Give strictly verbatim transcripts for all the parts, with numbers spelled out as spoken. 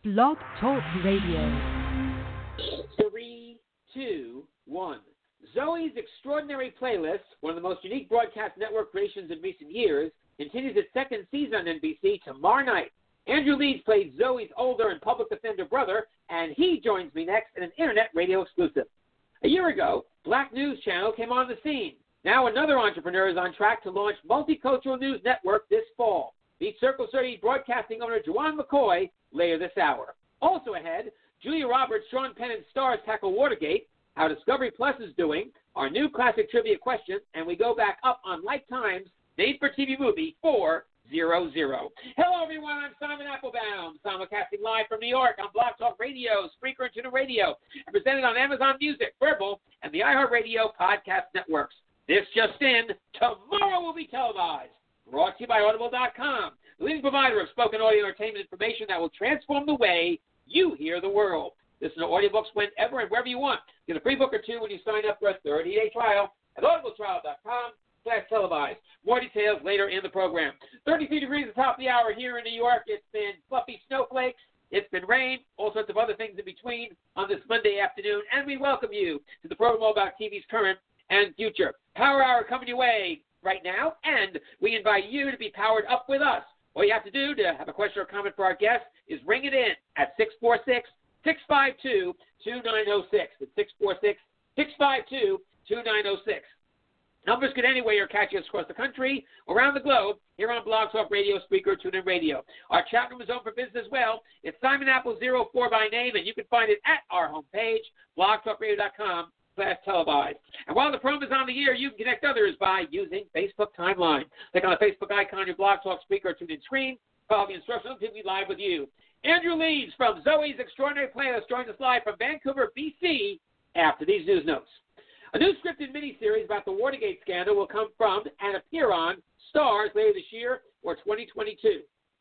Blog Talk Radio. Three, two, one. Zoe's Extraordinary Playlist, one of the most unique broadcast network creations in recent years, continues its second season on N B C tomorrow night. Andrew Leeds plays Zoe's older and public defender brother, and he joins me next in an internet radio exclusive. A year ago, Black News Channel came on the scene. Now another entrepreneur is on track to launch Multicultural News Network this fall. Meet Circle thirty broadcasting owner Juwan McCoy later this hour. Also ahead, Julia Roberts, Sean Penn, and stars tackle Watergate, how Discovery Plus is doing, our new classic trivia question, and we go back up on Lifetime's made-for-T V movie four hundred. Hello, everyone. I'm Simon Applebaum, simulcasting live from New York on Blog Talk Radio, Spreaker, and Tuner Radio, and presented on Amazon Music, Verbal, and the iHeartRadio podcast networks. This just in, tomorrow will be televised. Brought to you by Audible dot com, the leading provider of spoken audio entertainment information that will transform the way you hear the world. Listen to audiobooks whenever and wherever you want. Get a free book or two when you sign up for a thirty-day trial at audible trial dot com slash televised. More details later in the program. thirty-three degrees at the top of the hour here in New York. It's been fluffy snowflakes. It's been rain, all sorts of other things in between on this Monday afternoon. And we welcome you to the program all about T V's current and future. Power Hour coming your way right now, and we invite you to be powered up with us. All you have to do to have a question or comment for our guest is ring it in at six four six, six five two, two nine zero six. It's six four six, six five two, two nine zero six. Numbers get anywhere or catch us across the country, around the globe, here on Blog Talk Radio, Spreaker, TuneIn Radio. Our chat room is open for business as well. It's Simon Apple zero four by name, and you can find it at our homepage, blog talk radio dot com slash televised. And while the program is on the air, you can connect others by using Facebook Timeline. Click on the Facebook icon on your Blog Talk Spreaker, TuneIn screen. Follow the instructions until we live with you. Andrew Leeds from Zoe's Extraordinary Playlist joins us live from Vancouver, B C, after these news notes. A new scripted miniseries about the Watergate scandal will come from and appear on Stars later this year or twenty twenty-two.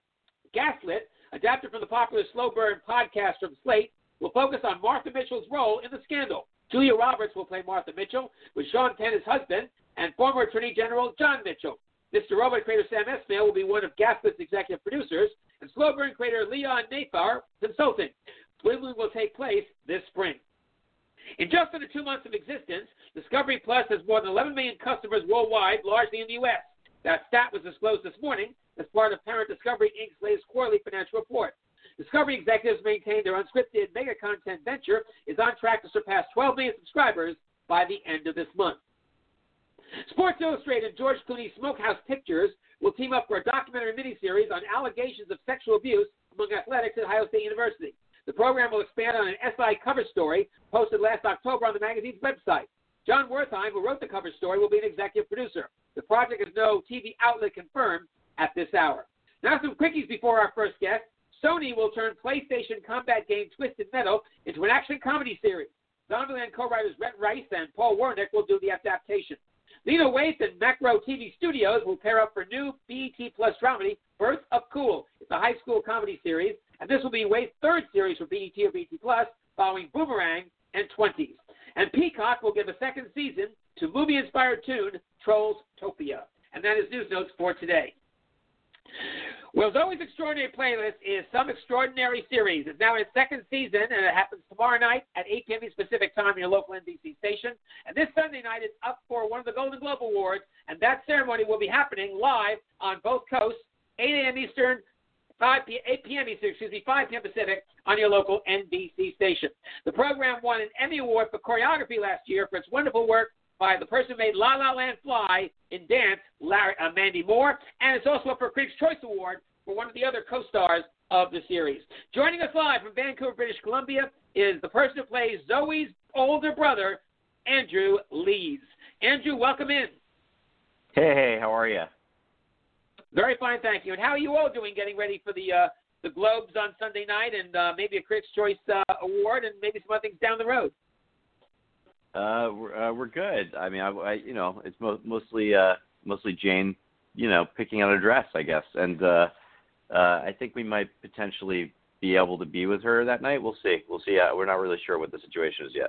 Gaslit, adapted from the popular Slow Burn podcast from Slate, will focus on Martha Mitchell's role in the scandal. Julia Roberts will play Martha Mitchell, with Sean Penn as husband, and former Attorney General John Mitchell. Mister Robot creator Sam Esmail will be one of Gaslit's executive producers, and Slow Burn creator Leon Nathar consulting. Filming will take place this spring. In just under two months of existence, Discovery Plus has more than eleven million customers worldwide, largely in the U S. That stat was disclosed this morning as part of Parent Discovery Incorporated's latest quarterly financial report. Discovery executives maintain their unscripted mega content venture is on track to surpass twelve million subscribers by the end of this month. Sports Illustrated and George Clooney Smokehouse Pictures will team up for a documentary miniseries on allegations of sexual abuse among athletics at Ohio State University. The program will expand on an S I cover story posted last October on the magazine's website. John Wertheim, who wrote the cover story, will be an executive producer. The project has no T V outlet confirmed at this hour. Now some quickies before our first guest. Sony will turn PlayStation combat game Twisted Metal into an action comedy series. Zombieland co-writers Rhett Rice and Paul Wernick will do the adaptation. Lena Waithe and Macro T V Studios will pair up for new B E T Plus dramedy Birth of Cool. It's a high school comedy series, and this will be Waithe's third series for B E T or B E T Plus, following Boomerang and twenties. And Peacock will give a second season to movie-inspired tune Trolls Topia. And that is news notes for today. Well, Zoe's Extraordinary Playlist is some extraordinary series. It's now in its second season, and it happens tomorrow night at eight p.m. East Pacific time in your local N B C station. And this Sunday night is up for one of the Golden Globe Awards, and that ceremony will be happening live on both coasts, eight a.m. Eastern, eight p.m. Eastern, excuse me, five p.m. Pacific on your local N B C station. The program won an Emmy Award for choreography last year for its wonderful work by the person who made La La Land Fly in dance, Larry, uh, Mandy Moore, and it's also up for a Critics' Choice Award for one of the other co-stars of the series. Joining us live from Vancouver, British Columbia, is the person who plays Zoe's older brother, Andrew Leeds. Andrew, welcome in. Hey, hey, how are you? Very fine, thank you. And how are you all doing getting ready for the uh, the Globes on Sunday night and uh, maybe a Critics' Choice uh, Award and maybe some other things down the road? Uh, we're, uh, we're good. I mean, I, I you know, it's mo- mostly uh, mostly Jane, you know, picking out a dress, I guess, and uh, uh, I think we might potentially be able to be with her that night. We'll see. We'll see. Uh, we're not really sure what the situation is yet.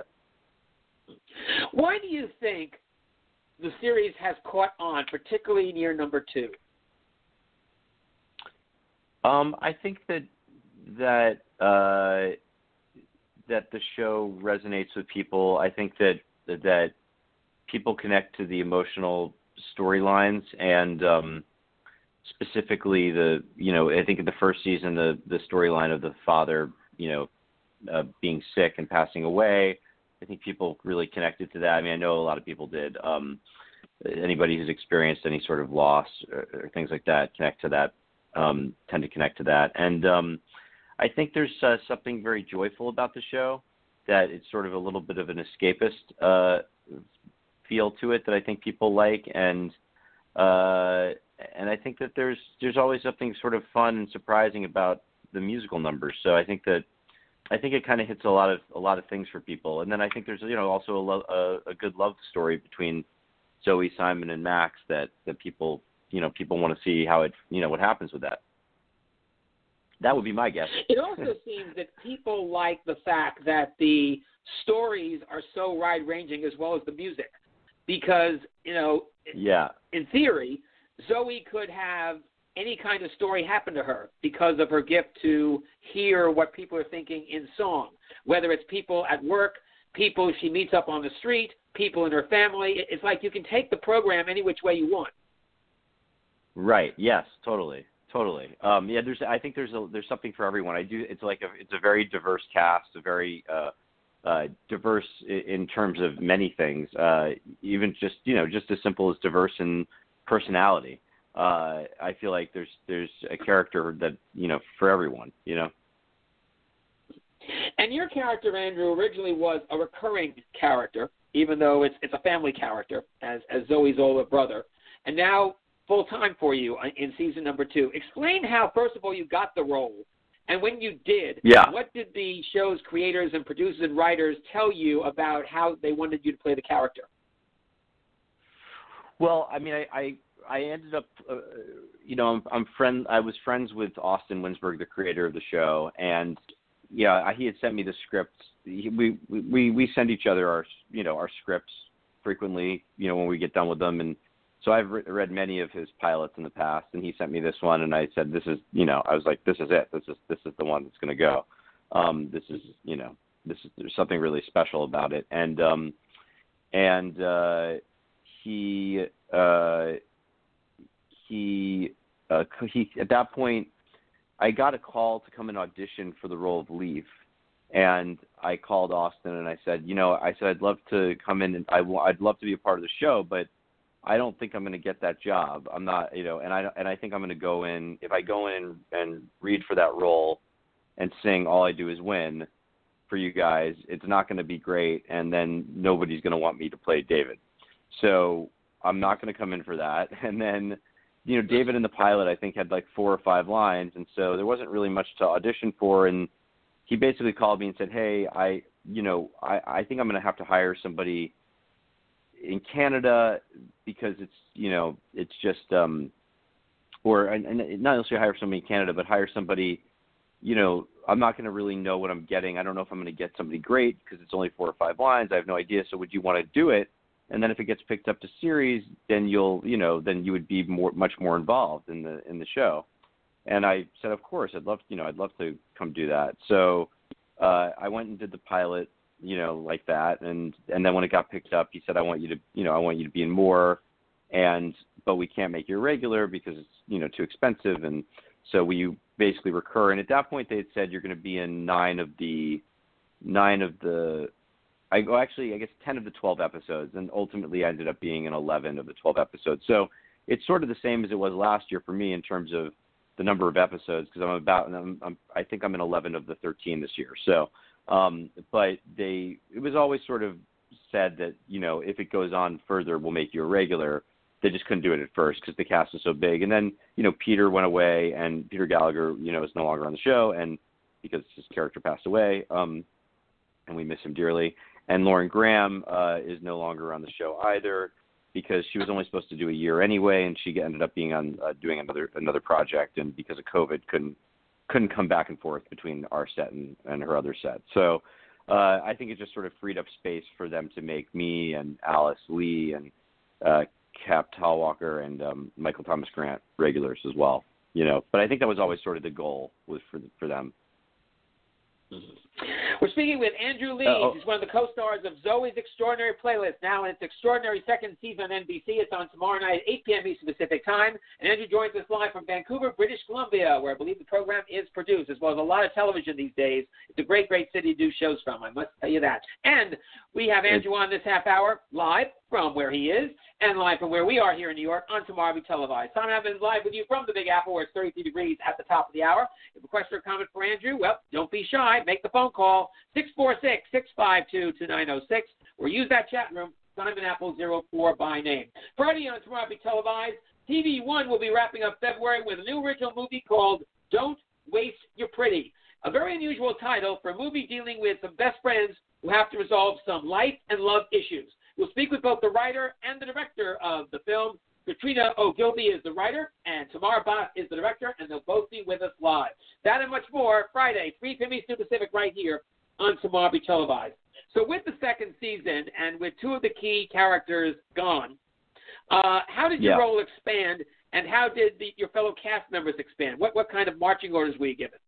Why do you think the series has caught on, particularly near number two? Um, I think that that uh, that the show resonates with people. I think that that people connect to the emotional storylines, and um, specifically the you know I think in the first season the the storyline of the father you know uh, being sick and passing away. I think people really connected to that. I mean, I know a lot of people did. Um, anybody who's experienced any sort of loss or, or things like that connect to that, um, tend to connect to that. And um, I think there's uh, something very joyful about the show, that it's sort of a little bit of an escapist uh, feel to it that I think people like. And uh, and I think that there's there's always something sort of fun and surprising about the musical numbers. So I think that I think it kind of hits a lot of a lot of things for people. And then I think there's you know also a, lo- a, a good love story between Zoe, Simon, and Max that, that people you know people want to see how it you know what happens with that. That would be my guess. It also seems that people like the fact that the stories are so wide-ranging as well as the music, because you know yeah in theory Zoe could have any kind of story happen to her because of her gift to hear what people are thinking in song, whether it's people at work, people she meets up on the street, people in her family. It's like you can take the program any which way you want. Right. Yes. Totally. Totally. Um, yeah. There's. I think there's a, there's something for everyone. I do. It's like a, it's a very diverse cast, a very uh, uh, diverse in terms of many things. Uh, even just you know just as simple as diverse in personality. Uh, I feel like there's there's a character that you know for everyone. You know. And your character, Andrew, originally was a recurring character, even though it's it's a family character as as Zoe's older brother, and now full time for you in season number two. Explain how, first of all, you got the role, and when you did, yeah. what did the show's creators and producers and writers tell you about how they wanted you to play the character? Well, I mean, I. I I ended up, uh, you know, I'm, I'm friend. I was friends with Austin Winsberg, the creator of the show, and yeah, he had sent me the script. He, we we we send each other our, you know, our scripts frequently, you know, when we get done with them, and so I've re- read many of his pilots in the past, and he sent me this one, and I said, this is, you know, I was like, this is it. This is this is the one that's going to go. Um, this is, you know, this is there's something really special about it, and um, and uh, he. Uh, He, uh, he, at that point, I got a call to come and audition for the role of Leaf, and I called Austin and I said, you know, I said I'd love to come in and I, I'd love to be a part of the show, but I don't think I'm going to get that job. I'm not, you know, and I and I think I'm going to go in. If I go in and read for that role and sing "All I Do Is Win" for you guys, it's not going to be great, and then nobody's going to want me to play David. So I'm not going to come in for that, and then. You know, David in the pilot, I think, had like four or five lines, and so there wasn't really much to audition for. And he basically called me and said, "Hey, I, you know, I, I think I'm going to have to hire somebody in Canada because it's, you know, it's just, um, or and, and not necessarily hire somebody in Canada, but hire somebody, you know, I'm not going to really know what I'm getting. I don't know if I'm going to get somebody great because it's only four or five lines. I have no idea. So would you want to do it? And then if it gets picked up to series, then you'll, you know, then you would be more, much more involved in the in the show." And I said, of course, I'd love, you know, I'd love to come do that. So uh, I went and did the pilot, you know, like that. And and then when it got picked up, he said, I want you to, you know, I want you to be in more, and but we can't make you a regular because it's, you know, too expensive. And so we basically recur. And at that point, they had said you're going to be in nine of the nine of the. I go actually, I guess ten of the twelve episodes, and ultimately I ended up being in eleven of the twelve episodes. So it's sort of the same as it was last year for me in terms of the number of episodes, because I'm about, I'm, I'm, I think I'm in eleven of the thirteen this year. So, um, but they, it was always sort of said that, you know, if it goes on further, we'll make you a regular. They just couldn't do it at first because the cast is so big. And then, you know, Peter went away, and Peter Gallagher, you know, is no longer on the show, and because his character passed away, um, and we miss him dearly. And Lauren Graham uh, is no longer on the show either because she was only supposed to do a year anyway, and she ended up being on uh, doing another another project, and because of COVID, couldn't couldn't come back and forth between our set and, and her other set. So uh, I think it just sort of freed up space for them to make me and Alice Lee and uh, Cap Talwalker and um, Michael Thomas Grant regulars as well. You know, but I think that was always sort of the goal was for for them. We're speaking with Andrew Leeds. Uh, oh. He's one of the co-stars of Zoey's Extraordinary Playlist, now in its extraordinary second season on N B C. It's on tomorrow night at eight p.m. Eastern Pacific Time. And Andrew joins us live from Vancouver, British Columbia, where I believe the program is produced, as well as a lot of television these days. It's a great, great city to do shows from, I must tell you that. And we have Andrew on this half hour live from where he is and live from where we are here in New York on Tomorrow Be Televised. Simon Evans live with you from the Big Apple, where it's thirty-three degrees at the top of the hour. If you have a question or comment for Andrew, well, don't be shy. Make the phone call, six four six, six five two, two nine zero six, or use that chat room, Simon Apple zero four by name. Friday on Tomorrow Be Televised, T V One will be wrapping up February with a new original movie called Don't Waste Your Pretty. A very unusual title for a movie dealing with some best friends who have to resolve some life and love issues. We'll speak with both the writer and the director of the film. Katrina Ogilvy is the writer, and Tamar Bhatt is the director, and they'll both be with us live. That and much more, Friday, three p.m. Eastern Pacific, right here on Tomorrow Be Televised. So with the second season and with two of the key characters gone, uh, how did your yeah. role expand, and how did the, your fellow cast members expand? What what kind of marching orders were you given?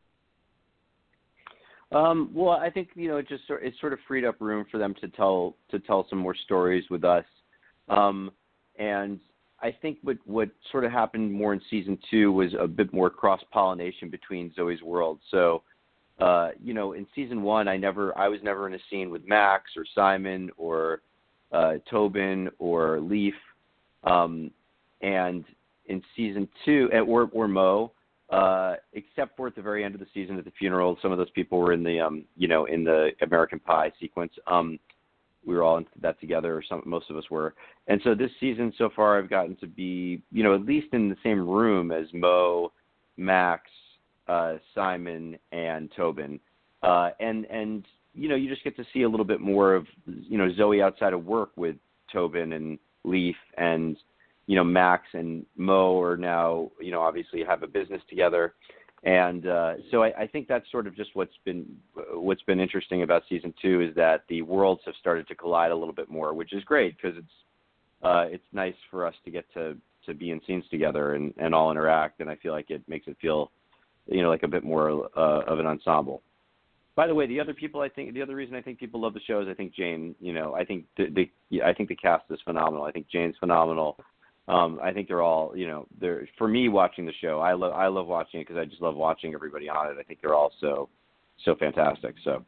Um, well, I think you know it just sort it sort of freed up room for them to tell to tell some more stories with us, um, and I think what what sort of happened more in season two was a bit more cross pollination between Zoey's worlds. So, uh, you know, in season one, I never I was never in a scene with Max or Simon or uh, Tobin or Leaf, um, and in season two, or or Mo. Uh, except for at the very end of the season at the funeral, some of those people were in the, um, you know, in the American Pie sequence. Um, we were all in that together, or some, most of us were. And so this season so far, I've gotten to be, you know, at least in the same room as Mo, Max, uh, Simon, and Tobin. Uh, and, and, you know, you just get to see a little bit more of, you know, Zoey outside of work with Tobin and Leaf, and you know, Max and Mo are now, you know, obviously have a business together. And uh, so I, I think that's sort of just what's been what's been interesting about season two is that the worlds have started to collide a little bit more, which is great because it's uh, it's nice for us to get to, to be in scenes together and, and all interact. And I feel like it makes it feel, you know, like a bit more uh, of an ensemble. By the way, the other people I think the other reason I think people love the show is I think Jane, you know, I think the, the I think the cast is phenomenal. I think Jane's phenomenal. Um, I think they're all, you know, they're for me watching the show. I love, I love watching it because I just love watching everybody on it. I think they're all so, so fantastic. So.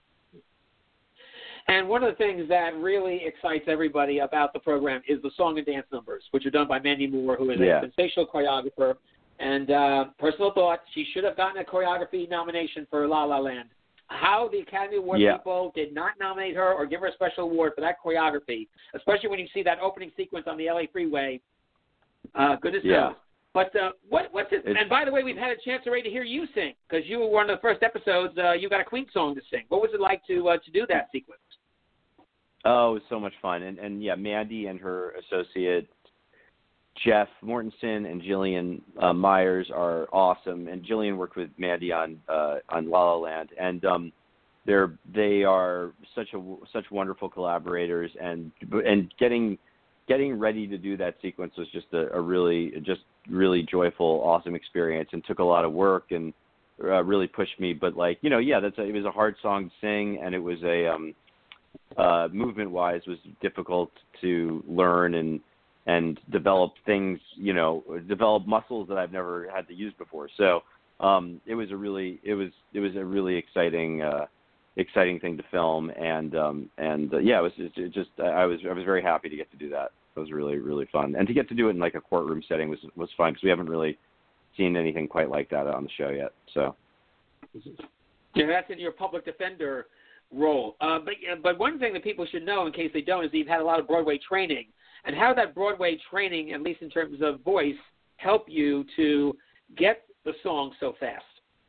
And one of the things that really excites everybody about the program is the song and dance numbers, which are done by Mandy Moore, who is yeah. a sensational choreographer. And uh, personal thought, she should have gotten a choreography nomination for La La Land. How the Academy Award yeah. people did not nominate her or give her a special award for that choreography, especially when you see that opening sequence on the L A freeway. Uh, goodness yeah. knows. But uh, what, what's it? It's, and by the way, we've had a chance already to hear you sing because you were one of the first episodes. Uh, you got a Queen song to sing. What was it like to uh, to do that sequence? Oh, it was so much fun. And, and yeah, Mandy and her associate Jeff Mortensen and Jillian uh, Myers are awesome. And Jillian worked with Mandy on uh, on La La Land, and um, they're they are such a such wonderful collaborators. And and getting getting ready to do that sequence was just a, a really just really joyful, awesome experience, and took a lot of work and uh, really pushed me. But like you know, yeah, that's a, it was a hard song to sing, and it was a um, uh, movement wise was difficult to learn and. and develop things, you know, develop muscles that I've never had to use before. So um, it was a really, it was, it was a really exciting, uh, exciting thing to film. And, um, and uh, yeah, it was it just, I was, I was very happy to get to do that. It was really, really fun. And to get to do it in like a courtroom setting was, was fun because we haven't really seen anything quite like that on the show yet. So. Yeah, that's in your public defender role. Uh, but, but one thing that people should know in case they don't is that you've had a lot of Broadway training. And how that Broadway training, at least in terms of voice, help you to get the song so fast?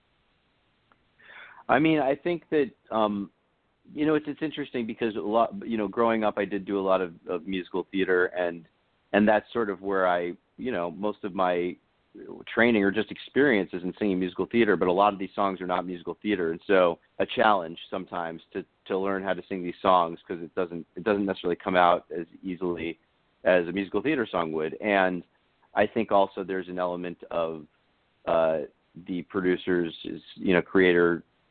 I mean, I think that, um, you know, it's it's interesting because, a lot, you know, growing up I did do a lot of, of musical theater, and and that's sort of where I, you know, most of my training or just experiences in singing musical theater, but a lot of these songs are not musical theater. And so a challenge sometimes to, to learn how to sing these songs because it doesn't it doesn't necessarily come out as easily as a musical theater song would. And I think also there's an element of uh, the producers, you know, creator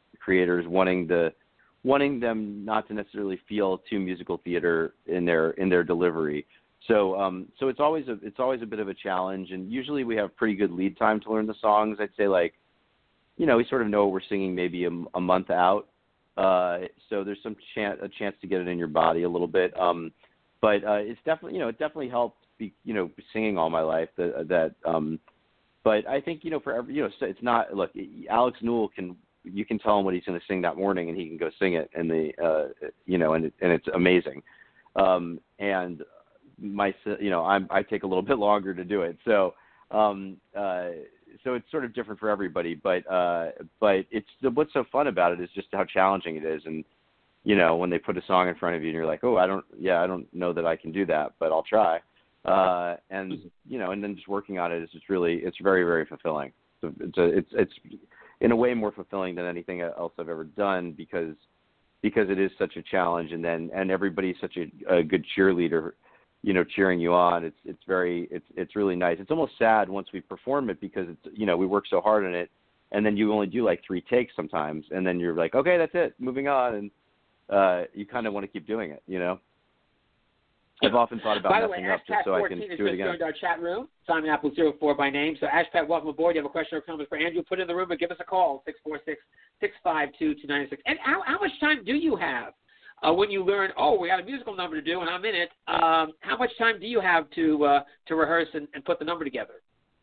creators wanting the wanting them not to necessarily feel too musical theater in their in their delivery. So um, so it's always a it's always a bit of a challenge, and usually we have pretty good lead time to learn the songs. I'd say like, you know, we sort of know what we're singing maybe a, a month out. Uh, so there's some chance a chance to get it in your body a little bit. Um, but uh, it's definitely you know it definitely helped be you know singing all my life that that. Um, but I think you know for every you know it's not look Alex Newell can. You can tell him what he's going to sing that morning, and he can go sing it, and the uh, you know, and it, and it's amazing. Um, and my, you know, I'm, I take a little bit longer to do it, so um, uh, so it's sort of different for everybody. But uh, but it's what's so fun about it is just how challenging it is, and you know, when they put a song in front of you, and you're like, oh, I don't, yeah, I don't know that I can do that, but I'll try. Uh, and you know, and then just working on it is just really, it's very very fulfilling. So it's a, it's it's in a way more fulfilling than anything else I've ever done because because it is such a challenge, and then and everybody's such a, a good cheerleader, you know, cheering you on. It's it's very it's it's really nice. It's almost sad once we perform it because it's you know we work so hard on it, and then you only do like three takes sometimes, and then you're like, okay, that's it, moving on, and uh, you kind of want to keep doing it, you know. I've often thought about by the messing way, up just so I can has do it just again. joined our chat room. Simon Apple zero four by name. So Ashpat, welcome aboard. You have a question or comment for Andrew? Put it in the room and give us a call, six four six, six five two, two nine six. And how, how much time do you have uh, when you learn, oh, we got a musical number to do and I'm in it? Um, how much time do you have to uh, to rehearse and, and put the number together?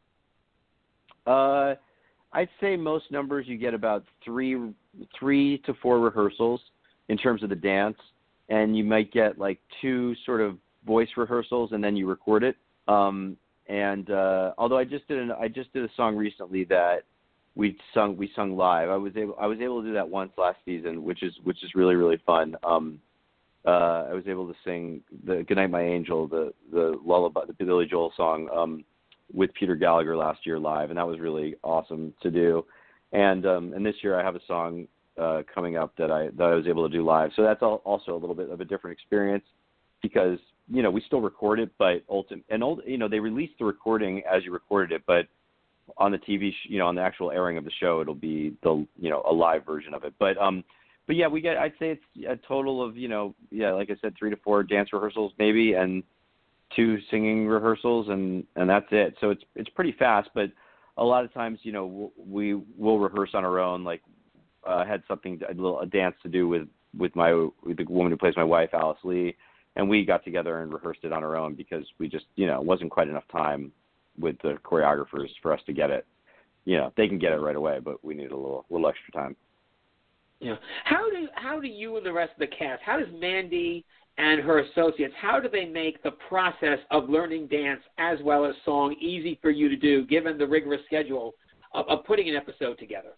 Uh, I'd say most numbers you get about three, three to four rehearsals in terms of the dance, and you might get like two sort of voice rehearsals, and then you record it. Um, and uh, although I just did an, I just did a song recently that we sung we sung live. I was able I was able to do that once last season, which is which is really really fun. Um, uh, I was able to sing the "Goodnight My Angel," the the lullaby, the Billy Joel song, um, with Peter Gallagher last year live, and that was really awesome to do. And um, and this year I have a song uh, coming up that I that I was able to do live. So that's all, also a little bit of a different experience because you know we still record it, but ultimate and old you know they release the recording as you recorded it, but on the T V, sh- you know, on the actual airing of the show, it'll be the, you know, a live version of it. But, um, but yeah, we get, I'd say it's a total of, you know, yeah, like I said, three to four dance rehearsals maybe, and two singing rehearsals, and, and that's it. So it's, it's pretty fast, but a lot of times, you know, we will rehearse on our own. Like, uh, I had something, a little, a dance to do with, with my, with the woman who plays my wife, Alice Lee, and we got together and rehearsed it on our own because we just, you know, it wasn't quite enough time with the choreographers for us to get it. You know, they can get it right away, but we need a little little extra time. Yeah. How do how do you and the rest of the cast, how does Mandy and her associates, how do they make the process of learning dance as well as song easy for you to do, given the rigorous schedule of, of putting an episode together?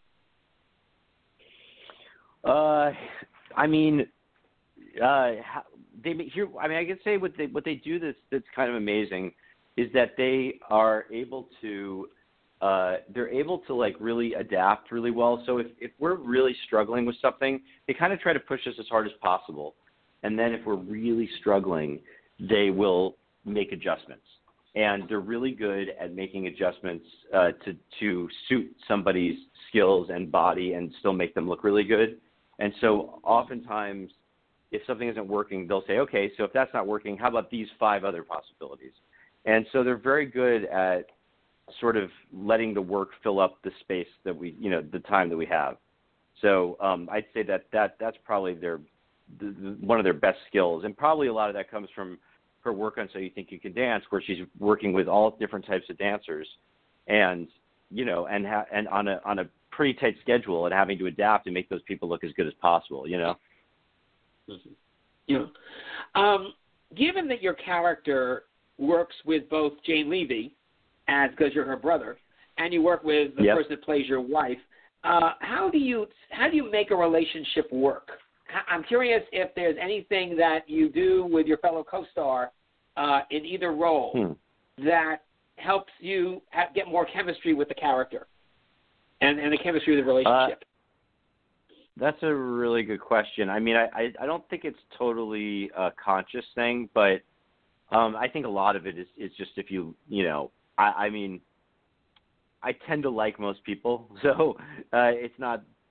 Uh, I mean, uh, they here. I mean, I can say what they what they do that's that's kind of amazing is that they are able to, uh, they're able to like really adapt really well. So if, if we're really struggling with something, they kind of try to push us as hard as possible. And then if we're really struggling, they will make adjustments. And they're really good at making adjustments uh, to, to suit somebody's skills and body and still make them look really good. And so oftentimes, if something isn't working, they'll say, okay, so if that's not working, how about these five other possibilities? And so they're very good at sort of letting the work fill up the space that we, you know, the time that we have. So um, I'd say that, that that's probably their the, the, one of their best skills. And probably a lot of that comes from her work on So You Think You Can Dance, where she's working with all different types of dancers and, you know, and ha- and on a on a pretty tight schedule and having to adapt and make those people look as good as possible, you know? Mm-hmm. Yeah. Um, given that your character works with both Jane Levy, as because you're her brother, and you work with the yep. person that plays your wife. Uh, how do you how do you make a relationship work? I'm curious if there's anything that you do with your fellow co-star uh, in either role hmm. that helps you have, get more chemistry with the character and, and the chemistry of the relationship. Uh, that's a really good question. I mean, I, I, I don't think it's totally a conscious thing, but Um, I think a lot of it is, is just if you, you know, I, I mean, I tend to like most people, so uh, it's not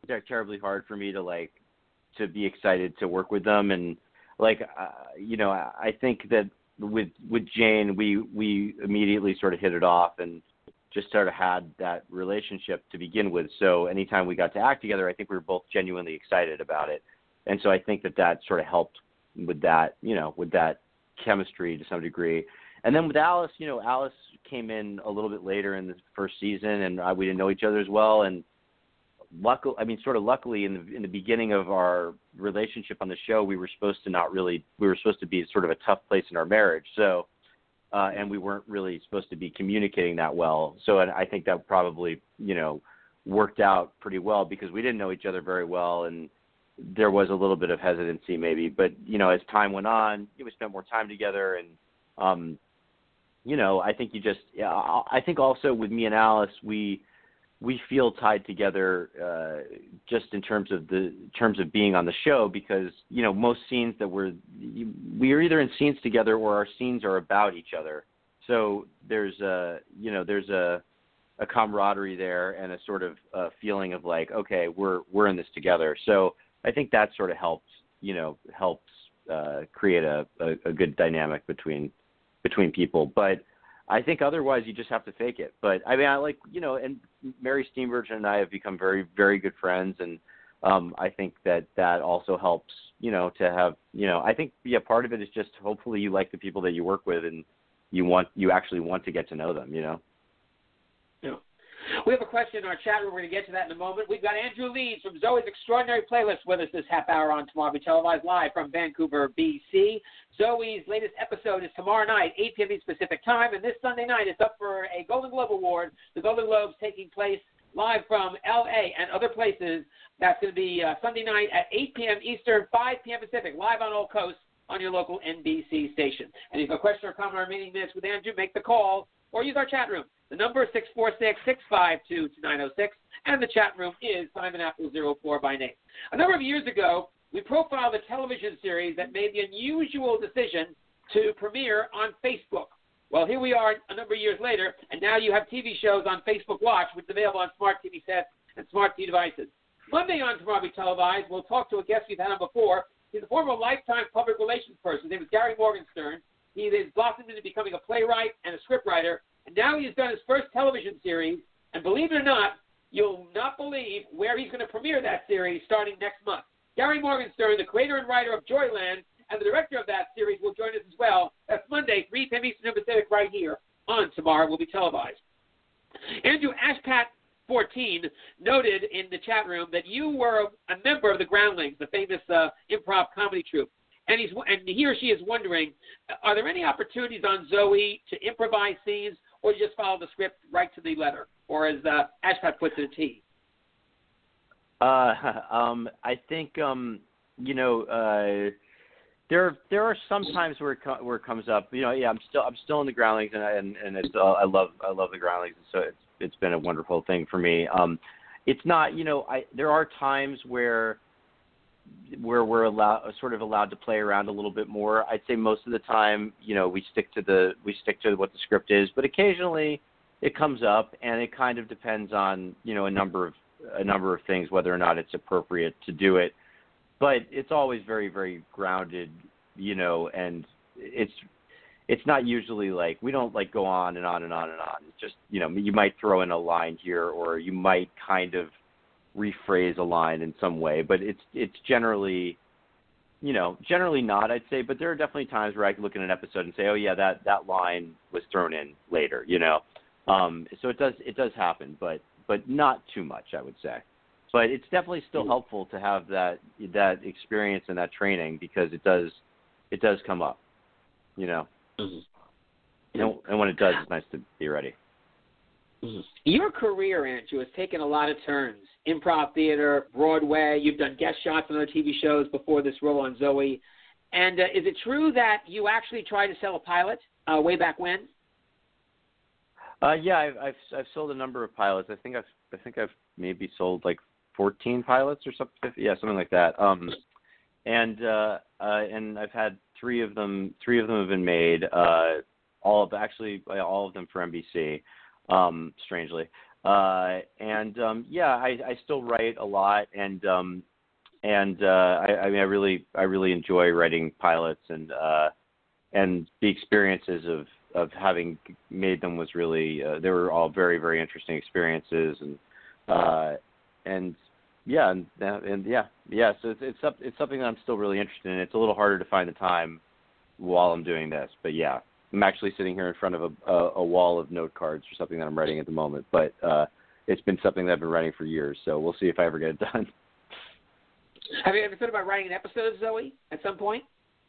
ter- terribly hard for me to like to be excited to work with them. And like uh, you know, I, I think that with with Jane, we we immediately sort of hit it off and just sort of had that relationship to begin with. So anytime we got to act together, I think we were both genuinely excited about it. And so I think that that sort of helped with that, you know, with that chemistry to some degree. And then with Alice, you know, Alice came in a little bit later in the first season, and uh, we didn't know each other as well. And luckily, I mean, sort of luckily, in the in the beginning of our relationship on the show, we were supposed to not really, we were supposed to be sort of a tough place in our marriage. So, uh, and we weren't really supposed to be communicating that well. So, and I think that probably, you know, worked out pretty well because we didn't know each other very well, and there was a little bit of hesitancy maybe. But you know, as time went on, we spent more time together, and um, you know, I think you just, yeah, I think also with me and Alice, we. we feel tied together uh, just in terms of the in terms of being on the show because, you know, most scenes that we're, we are either in scenes together or our scenes are about each other. So there's a, you know, there's a, a camaraderie there and a sort of uh, feeling of like, okay, we're, we're in this together. So I think that sort of helps, you know, helps uh, create a, a, a good dynamic between, between people. But I think otherwise you just have to fake it. But I mean, I like, you know, and Mary Steenburgen and I have become very, very good friends. And um, I think that that also helps, you know, to have, you know, I think, yeah, part of it is just hopefully you like the people that you work with and you want, you actually want to get to know them, you know? Yeah. We have a question in our chat room. We're going to get to that in a moment. We've got Andrew Leeds from Zoe's Extraordinary Playlist with us this half hour on Tomorrow Be Televised live from Vancouver, B C. Zoe's latest episode is tomorrow night, eight p.m. East Pacific Time, and this Sunday night it's up for a Golden Globe Award. The Golden Globes taking place live from L A and other places. That's going to be uh, Sunday night at eight p.m. Eastern, five p.m. Pacific, live on all coasts on your local N B C station. And if you have a question or comment in our remaining minutes with Andrew, make the call or use our chat room. The number is six four six, six five two, two nine zero six, and the chat room is Simon Apple zero four by name. A number of years ago, we profiled a television series that made the unusual decision to premiere on Facebook. Well, here we are a number of years later, and now you have T V shows on Facebook Watch, which is available on smart T V sets and smart T V devices. Monday on Tomorrow Be Televised, we'll talk to a guest we've had on before. He's a former lifetime public relations person. His name is Gary Morgenstern. He has blossomed into becoming a playwright and a scriptwriter. And now he's done his first television series, and believe it or not, you'll not believe where he's going to premiere that series starting next month. Gary Morgenstern, the creator and writer of Joyland, and the director of that series will join us as well. That's Monday, three p.m. Eastern Pacific, right here on Tomorrow Will Be Televised. Andrew Ashpat fourteen noted in the chat room that you were a member of the Groundlings, the famous uh, improv comedy troupe. And he's and he or she is wondering, are there any opportunities on Zoe to improvise scenes, or you just follow the script right to the letter, or as uh, Ashpat puts it, a T? Uh, um, I think um, you know uh, there there are some times where it co- where it comes up. You know, yeah, I'm still I'm still in the Groundlings, and I, and, and it's uh, I love I love the Groundlings, so it's it's been a wonderful thing for me. Um, it's not, you know, I there are times where. where we're allowed, sort of allowed to play around a little bit more. I'd say most of the time, you know, we stick to the, we stick to what the script is, but occasionally it comes up and it kind of depends on, you know, a number of, a number of things, whether or not it's appropriate to do it, but it's always very, very grounded, you know, and it's, it's not usually like, we don't like go on and on and on and on. It's just, you know, you might throw in a line here, or you might kind of rephrase a line in some way, but it's it's generally, you know, generally not, I'd say, but there are definitely times where I can look at an episode and say, oh yeah, that, that line was thrown in later, you know. Um, so it does it does happen, but but not too much, I would say. But it's definitely still mm-hmm. helpful to have that that experience and that training, because it does it does come up, you know. Mm-hmm. You know, and when it does, it's nice to be ready. Mm-hmm. Your career, Andrew, has taken a lot of turns. Improv theater, Broadway, you've done guest shots on other T V shows before this role on Zoe. And uh, is it true that you actually tried to sell a pilot uh, way back when? Uh, yeah, I've, I've I've sold a number of pilots. I think I've I think I've maybe sold like fourteen pilots or something. Yeah, something like that. Um, and uh, uh, and I've had three of them. Three of them have been made. Uh, all of actually all of them for N B C. Um, strangely. Uh, and um, yeah, I, I still write a lot, and um, and uh, I, I mean, I really, I really enjoy writing pilots, and uh, and the experiences of, of having made them was really, uh, they were all very, very interesting experiences, and uh, and yeah, and, and yeah, yeah. So it's it's, up, it's something that I'm still really interested in. It's a little harder to find the time while I'm doing this, but yeah. I'm actually sitting here in front of a, a, a wall of note cards for something that I'm writing at the moment, but uh, it's been something that I've been writing for years, so we'll see if I ever get it done. Have you ever thought about writing an episode of Zoe at some point?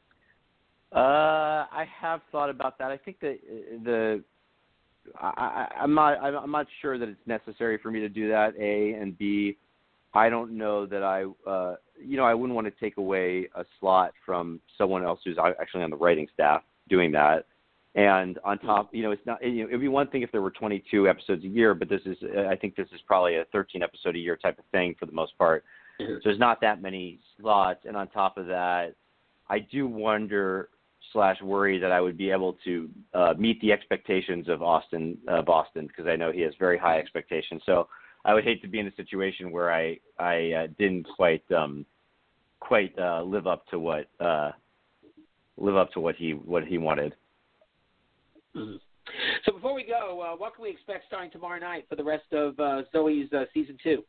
Uh, I have thought about that. I think that the I, I, I'm not I'm not sure that it's necessary for me to do that. A and B, I don't know that I uh, you know I wouldn't want to take away a slot from someone else who's actually on the writing staff doing that. And on top, you know, it's not. You know, it'd be one thing if there were twenty-two episodes a year, but this is, I think, this is probably a thirteen episode a year type of thing for the most part. Mm-hmm. So there's not that many slots. And on top of that, I do wonder slash worry that I would be able to uh, meet the expectations of Austin, uh, Boston, because I know he has very high expectations. So I would hate to be in a situation where I I uh, didn't quite um, quite uh, live up to what uh, live up to what he what he wanted. Mm-hmm. So before we go, uh, what can we expect starting tomorrow night for the rest of uh, Zoe's uh, season two?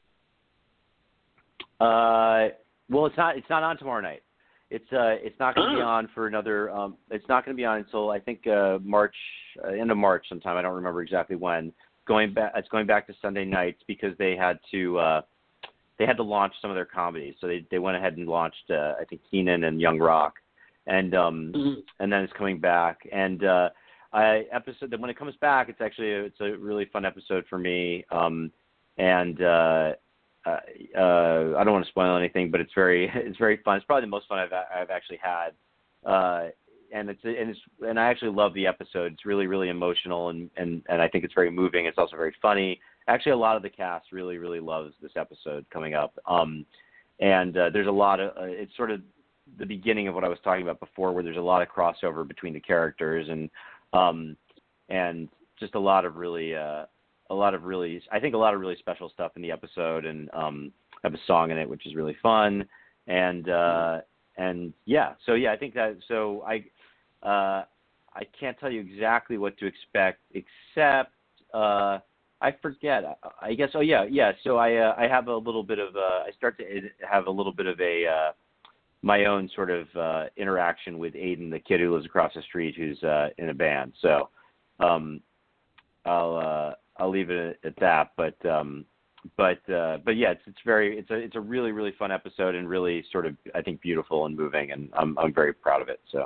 Uh, well, it's not it's not on tomorrow night. It's uh it's not going to be on for another. Um, it's not going to be on until I think uh, March, uh, end of March sometime. I don't remember exactly when. Going back, it's going back to Sunday nights because they had to uh, they had to launch some of their comedies. So they they went ahead and launched uh, I think Kenan and Young Rock, and um mm-hmm. and then it's coming back and. Uh, I episode that when it comes back, it's actually a, it's a really fun episode for me, um, and uh, uh, uh, I don't want to spoil anything, but it's very it's very fun. It's probably the most fun I've I've actually had, uh, and it's and it's and I actually love the episode. It's really really emotional and, and, and I think it's very moving. It's also very funny. Actually, a lot of the cast really really loves this episode coming up, um, and uh, there's a lot of uh, it's sort of the beginning of what I was talking about before, where there's a lot of crossover between the characters and. Um, and just a lot of really, uh, a lot of really, I think a lot of really special stuff in the episode, and um, I have a song in it which is really fun, and uh, and yeah, so yeah, I think that so I, uh, I can't tell you exactly what to expect, except uh, I forget. I, I guess. Oh yeah, yeah. So I uh, I have a little bit of uh, I start to have a little bit of a. Uh, my own sort of uh, interaction with Aiden, the kid who lives across the street, who's uh, in a band. So um, I'll uh, I'll leave it at that. But um, but uh, but yeah, it's it's very it's a it's a really really fun episode and really sort of I think beautiful and moving, and I'm I'm very proud of it. So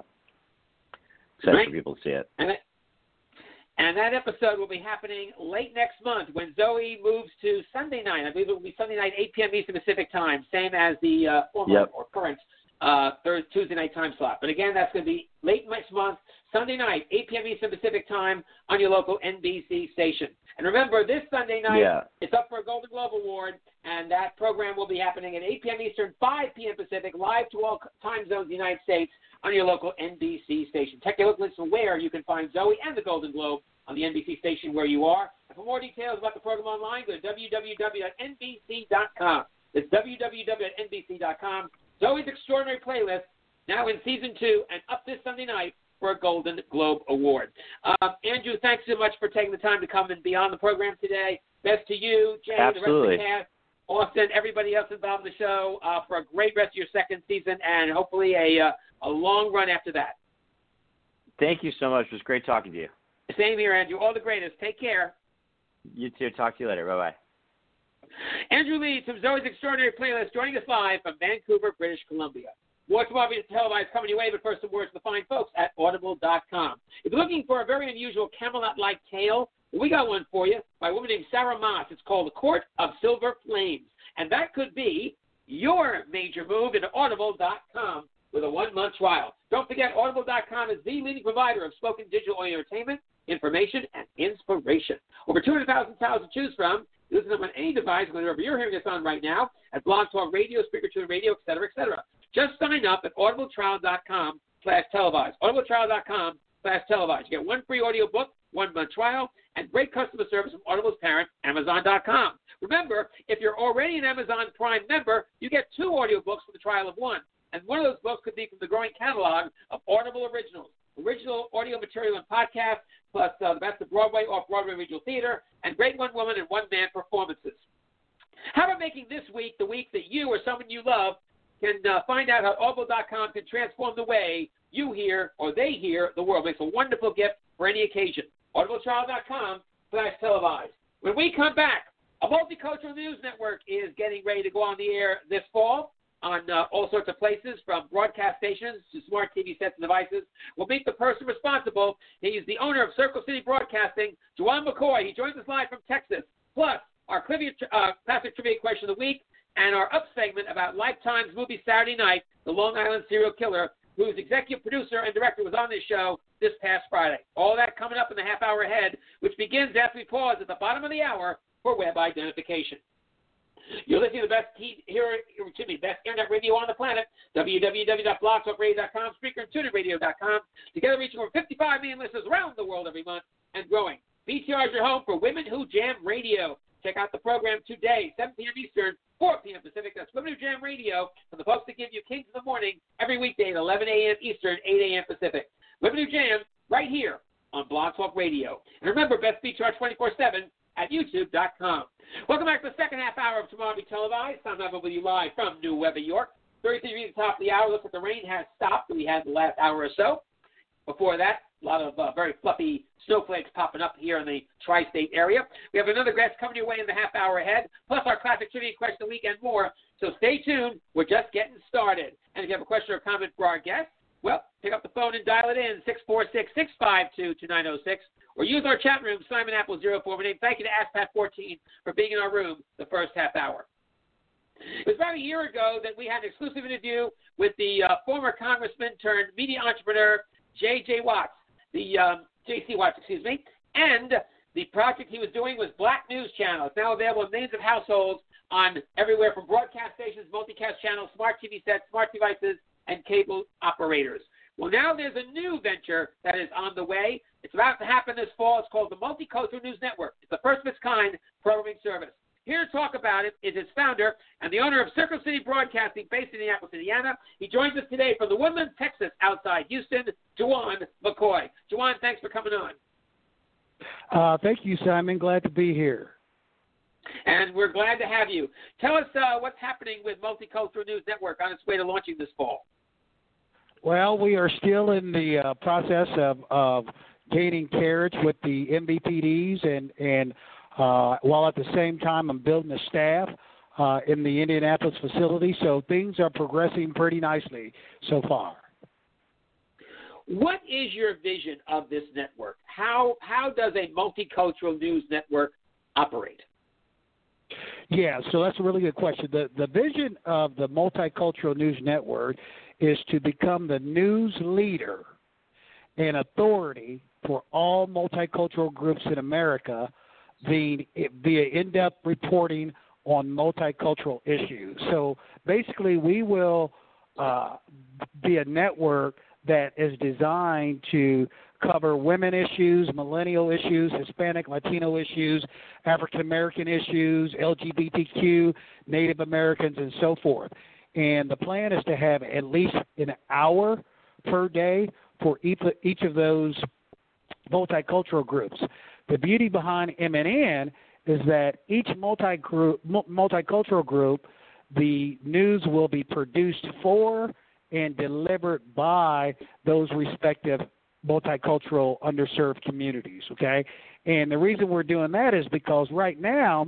excited right. for people to see it. And, it, and that episode will be happening late next month when Zoe moves to Sunday night. I believe it will be Sunday night, eight p.m. Eastern Pacific time, same as the uh, former yep. or current. Uh, Thursday, Tuesday night time slot. But again, that's going to be late next month, Sunday night, eight p.m. Eastern Pacific time on your local N B C station. And remember, this Sunday night, yeah. it's up for a Golden Globe Award, and that program will be happening at eight p.m. Eastern, five p.m. Pacific, live to all time zones of the United States on your local N B C station. Check your local list for where you can find Zoe and the Golden Globe on the N B C station where you are. And for more details about the program online, go to w w w dot n b c dot com. It's w w w dot n b c dot com. Zoe's Extraordinary Playlist, now in season two, and up this Sunday night for a Golden Globe Award. Uh, Andrew, thanks so much for taking the time to come and be on the program today. Best to you, Jay, Absolutely. the rest of the cast, Austin, everybody else involved in the show, uh, for a great rest of your second season and hopefully a uh, a long run after that. Thank you so much. It was great talking to you. Same here, Andrew. All the greatest. Take care. You too. Talk to you later. Bye-bye. Andrew Leeds from Zoe's Extraordinary Playlist joining us live from Vancouver, British Columbia. Watch Bobby televised coming your way, but first some words to the fine folks at audible dot com. If you're looking for a very unusual Camelot-like tale, we got one for you by a woman named Sarah Moss. It's called The Court of Silver Flames. And that could be your major move into audible dot com with a one-month trial. Don't forget, audible dot com is the leading provider of spoken digital audio entertainment, information, and inspiration. Over two hundred thousand titles to choose from. Listen to them on any device, whenever you're hearing this on right now, at Blog Talk Radio, Speaker Tune Radio, et cetera, et cetera. Just sign up at audible trial dot com slash televised. audible trial dot com slash televised. You get one free audio book, one month trial, and great customer service from Audible's parent, Amazon dot com. Remember, if you're already an Amazon Prime member, you get two audiobooks for the trial of one. And one of those books could be from the growing catalog of Audible originals, original audio material and podcasts, plus uh, the best of Broadway, off-Broadway regional theater, and great one-woman and one-man performances. How about making this week the week that you or someone you love can uh, find out how Audible dot com can transform the way you hear or they hear the world. Makes a wonderful gift for any occasion. Audible Trial dot com slash televised. When we come back, a multicultural news network is getting ready to go on the air this fall on uh, all sorts of places, from broadcast stations to smart T V sets and devices. We'll meet the person responsible. He's the owner of Circle City Broadcasting, Juwan McCoy. He joins us live from Texas. Plus, our trivia, uh, classic trivia question of the week and our up segment about Lifetime's movie Saturday Night, The Long Island Serial Killer, whose executive producer and director was on this show this past Friday. All that coming up in the half hour ahead, which begins after we pause at the bottom of the hour for web identification. You're listening to the best, t- here, excuse me, best internet radio on the planet, w w w dot blog talk radio dot com, Spreaker, and tuner radio dot com. Together reaching over fifty-five million listeners around the world every month and growing. B T R is your home for Women Who Jam Radio. Check out the program today, seven p.m. Eastern, four p.m. Pacific. That's Women Who Jam Radio from the folks that give you Kings in the Morning every weekday at eleven a.m. Eastern, eight a.m. Pacific. Women Who Jam right here on Blog Talk Radio. And remember, best B T R twenty-four seven at youtube dot com. Welcome back to the second half hour of Tomorrow Be Televised. I'm Evan with you live from New Weather, York. thirty-three degrees at the top of the hour. Looks like the rain has stopped that we had the last hour or so. Before that, a lot of uh, very fluffy snowflakes popping up here in the tri-state area. We have another guest coming your way in the half hour ahead, plus our classic trivia question of the week and more. So stay tuned. We're just getting started. And if you have a question or comment for our guest, well, pick up the phone and dial it in, six four six, six five two, two nine zero six, or use our chat room, Simon Apple zero four one eight. Thank you to AskPat fourteen for being in our room the first half hour. It was about a year ago that we had an exclusive interview with the uh, former congressman turned media entrepreneur, J J. Watts, the um, J C. Watts, excuse me, and the project he was doing was Black News Channel. It's now available in millions of households on everywhere from broadcast stations, multicast channels, smart T V sets, smart devices, and cable operators. Well, now there's a new venture that is on the way. It's about to happen this fall. It's called the Multicultural News Network. It's the first of its kind programming service. Here to talk about it is its founder and the owner of Circle City Broadcasting, based in Indianapolis, Indiana. He joins us today from the Woodlands, Texas, outside Houston, Juwan McCoy. Juwan, thanks for coming on. Uh, thank you, Simon. Glad to be here. And we're glad to have you. Tell us uh, what's happening with Multicultural News Network on its way to launching this fall. Well, we are still in the uh, process of, of gaining carriage with the M V P Ds, and, and uh, while at the same time I'm building a staff uh, in the Indianapolis facility, so things are progressing pretty nicely so far. What is your vision of this network? How how does a multicultural news network operate? Yeah, so that's a really good question. The the vision of the Multicultural News Network is to become the news leader and authority for all multicultural groups in America via, via in-depth reporting on multicultural issues. So basically we will uh, be a network that is designed to cover women issues, millennial issues, Hispanic, Latino issues, African-American issues, L G B T Q, Native Americans, and so forth. And the plan is to have at least an hour per day for each, each of those multicultural groups. The beauty behind M N N is that each multi-group, multicultural group, the news will be produced for and delivered by those respective multicultural underserved communities, okay? And the reason we're doing that is because right now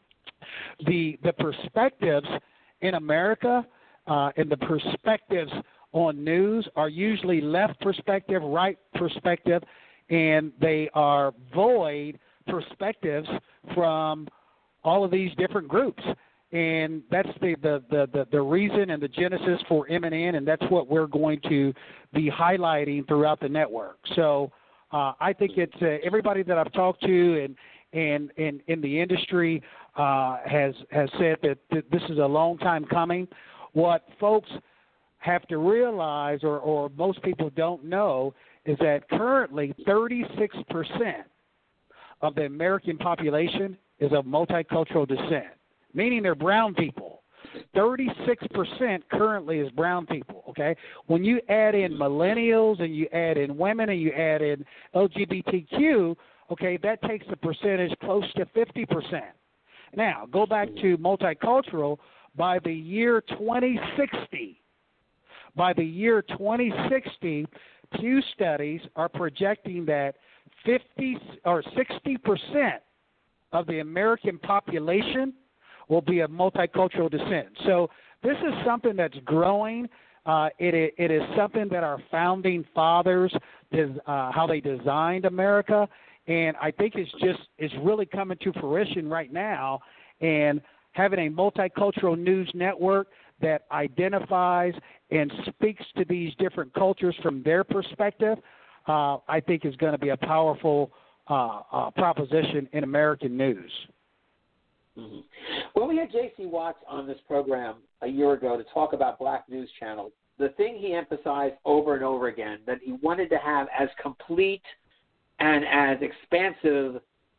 the the perspectives in America uh, and the perspectives on news are usually left perspective, right perspective, and they are void perspectives from all of these different groups. And that's the, the, the, the, the reason and the genesis for M N N, and that's what we're going to be highlighting throughout the network. So uh, I think it's uh, everybody that I've talked to and and, and in the industry uh, has has said that th- this is a long time coming. What folks have to realize, or, or most people don't know, is that currently thirty-six percent of the American population is of multicultural descent, meaning they're brown people. thirty-six percent currently is brown people, okay? When you add in millennials and you add in women and you add in L G B T Q, okay, that takes the percentage close to fifty percent. Now, go back to multicultural. By the year twenty sixty, by the year twenty sixty, Pew Studies are projecting that fifty or sixty percent of the American population will be of multicultural descent. So this is something that's growing. Uh, it, it is something that our founding fathers, des, uh, how they designed America, and I think it's just it's really coming to fruition right now. And having a multicultural news network that identifies and speaks to these different cultures from their perspective, uh, I think is going to be a powerful uh, uh, proposition in American news. Mm-hmm. When we had J C Watts on this program a year ago to talk about Black News Channel, the thing he emphasized over and over again, that he wanted to have as complete and as expansive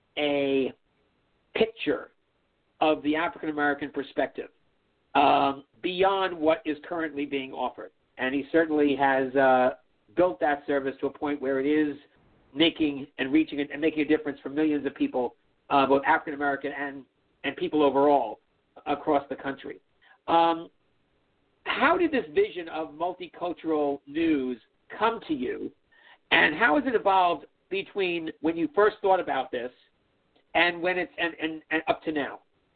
a picture of the African-American perspective um, beyond what is currently being offered. And he certainly has uh, built that service to a point where it is making and reaching and making a difference for millions of people, uh, both African-American and, and people overall across the country. Um, how did this vision of multicultural news come to you, and how has it evolved between when you first thought about this and when it's and, and, and up to now?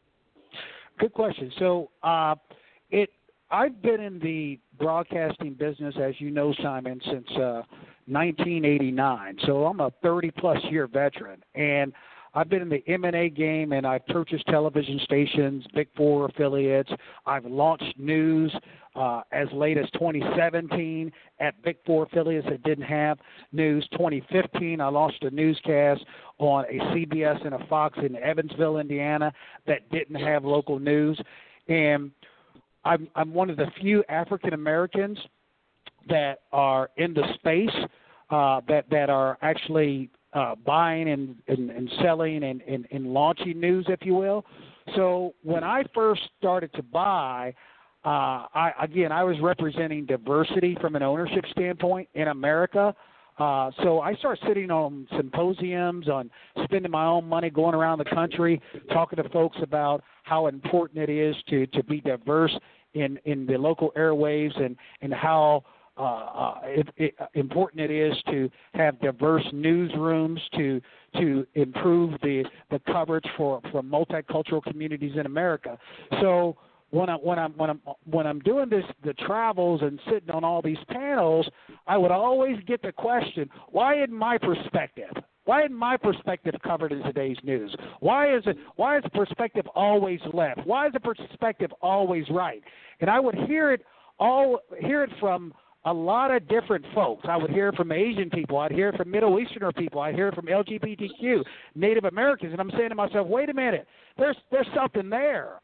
Good question. So uh, it I've been in the broadcasting business, as you know, Simon, since uh, nineteen eighty-nine. So I'm a thirty-plus year veteran, and I've been in the M and A game, and I've purchased television stations, Big Four affiliates. I've launched news uh, as late as twenty seventeen at Big Four affiliates that didn't have news. twenty fifteen, I launched a newscast on a C B S and a Fox in Evansville, Indiana, that didn't have local news. And I'm, I'm one of the few African Americans that are in the space uh, that that are actually uh, buying and, and, and selling and, and, and launching news, if you will. So when I first started to buy, uh, I, again, I was representing diversity from an ownership standpoint in America. Uh, so I started sitting on symposiums, on spending my own money, going around the country, talking to folks about how important it is to, to be diverse in, in the local airwaves, and, and how uh, uh, it, it, important it is to have diverse newsrooms to to improve the, the coverage for, for multicultural communities in America. So when I when I'm when I'm when I'm doing this, the travels and sitting on all these panels, I would always get the question, why isn't my perspective? Why isn't my perspective covered in today's news? Why is it? Why is the perspective always left? Why is the perspective always right? And I would hear it all, hear it from a lot of different folks. I would hear it from Asian people. I'd hear it from Middle Easterner people. I'd hear it from L G B T Q, Native Americans. And I'm saying to myself, wait a minute, there's there's something there.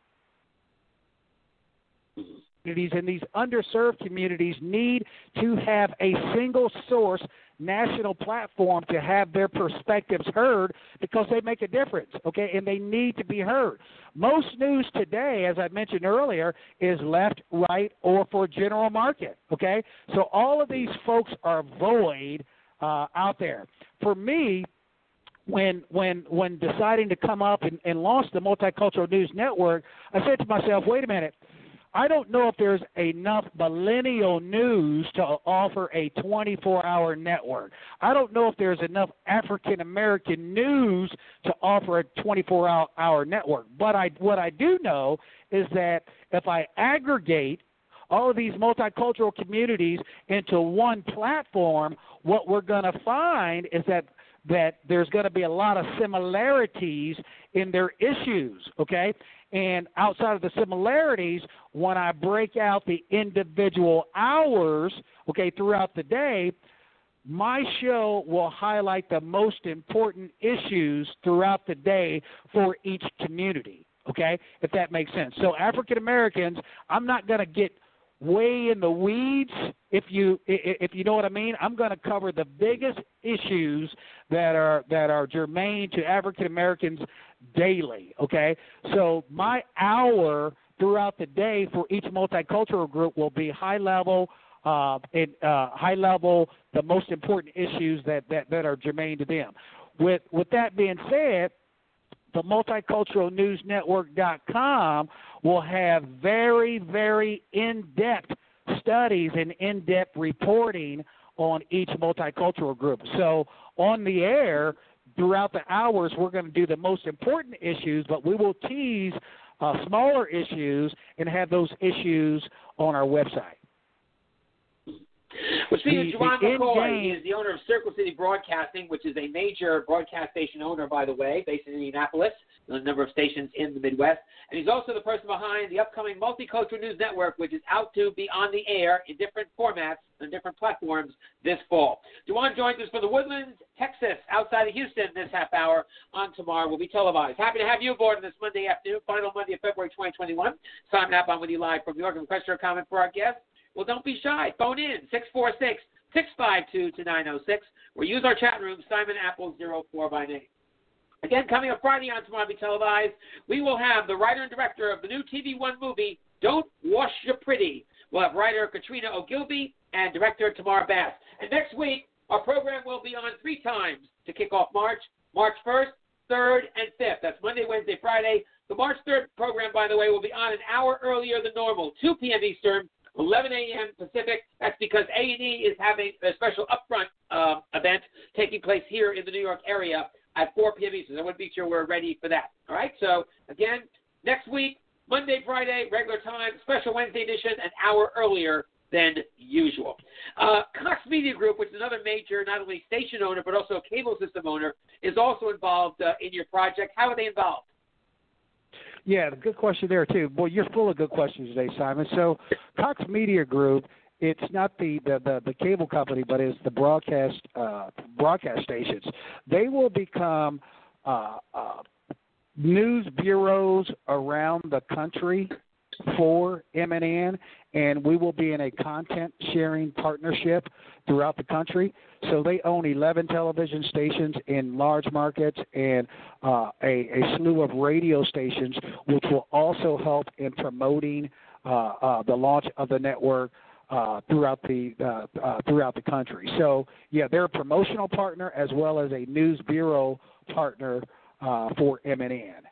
Communities and these underserved communities need to have a single source national platform to have their perspectives heard, because they make a difference, okay, and they need to be heard. Most news today, as I mentioned earlier, is left, right, or for general market, okay? So all of these folks are void uh, out there. For me, when when when deciding to come up and, and launch the Multicultural News Network, I said to myself, wait a minute, I don't know if there's enough millennial news to offer a twenty-four hour network. I don't know if there's enough African-American news to offer a twenty-four hour network. But I, what I do know is that if I aggregate all of these multicultural communities into one platform, what we're going to find is that that there's going to be a lot of similarities in their issues, okay? And outside of the similarities, when I break out the individual hours, okay, throughout the day, my show will highlight the most important issues throughout the day for each community, okay, if that makes sense. So African Americans, I'm not going to get way in the weeds, if you if you know what I mean. I'm going to cover the biggest issues that are that are germane to African Americans daily. Okay, so my hour throughout the day for each multicultural group will be high level. Uh, in, uh, high level, the most important issues that, that, that are germane to them. With with that being said, the multicultural news network dot com will have very, very in-depth studies and in-depth reporting on each multicultural group. So on the air, throughout the hours, we're going to do the most important issues, but we will tease uh, smaller issues and have those issues on our website. We're speaking to Juwan McCoy. He in-game- is the owner of Circle City Broadcasting, which is a major broadcast station owner, by the way, based in Indianapolis, a number of stations in the Midwest. And he's also the person behind the upcoming Multicultural News Network, which is out to be on the air in different formats and different platforms this fall. Juwan joins us from the Woodlands, Texas, outside of Houston this half hour on Tomorrow Will Be Televised. Happy to have you aboard on this Monday afternoon, final Monday of February twenty twenty-one. Simon App on with you live from New York. And question or comment for our guests? Well, don't be shy. Phone in, six four six, six five two, two nine zero six, or use our chat room, Simon Apple zero four by name. Again, coming up Friday on Tomorrow Will Be Televised, we will have the writer and director of the new T V One movie, Don't Wash Your Pretty. We'll have writer Katrina Ogilvy and director Tamar Bass. And next week, our program will be on three times to kick off March, March first, third, and fifth. That's Monday, Wednesday, Friday. The March third program, by the way, will be on an hour earlier than normal, two p.m. Eastern, eleven a.m. Pacific. That's because A and E is having a special upfront uh, event taking place here in the New York area at four p.m. Eastern. I want to be sure we're ready for that. All right? So, again, next week, Monday, Friday, regular time, special Wednesday edition, an hour earlier than usual. Uh, Cox Media Group, which is another major, not only station owner, but also a cable system owner, is also involved uh, in your project. How are they involved? Yeah, good question there, too. Boy, you're full of good questions today, Simon. So Cox Media Group, it's not the, the, the, the cable company, but it's the broadcast uh, broadcast stations. They will become uh, uh, news bureaus around the country for M N N, and we will be in a content-sharing partnership throughout the country. So they own eleven television stations in large markets and uh, a, a slew of radio stations, which will also help in promoting uh, uh, the launch of the network uh, throughout the uh, uh, throughout the country. So, yeah, they're a promotional partner as well as a news bureau partner uh, for M N N.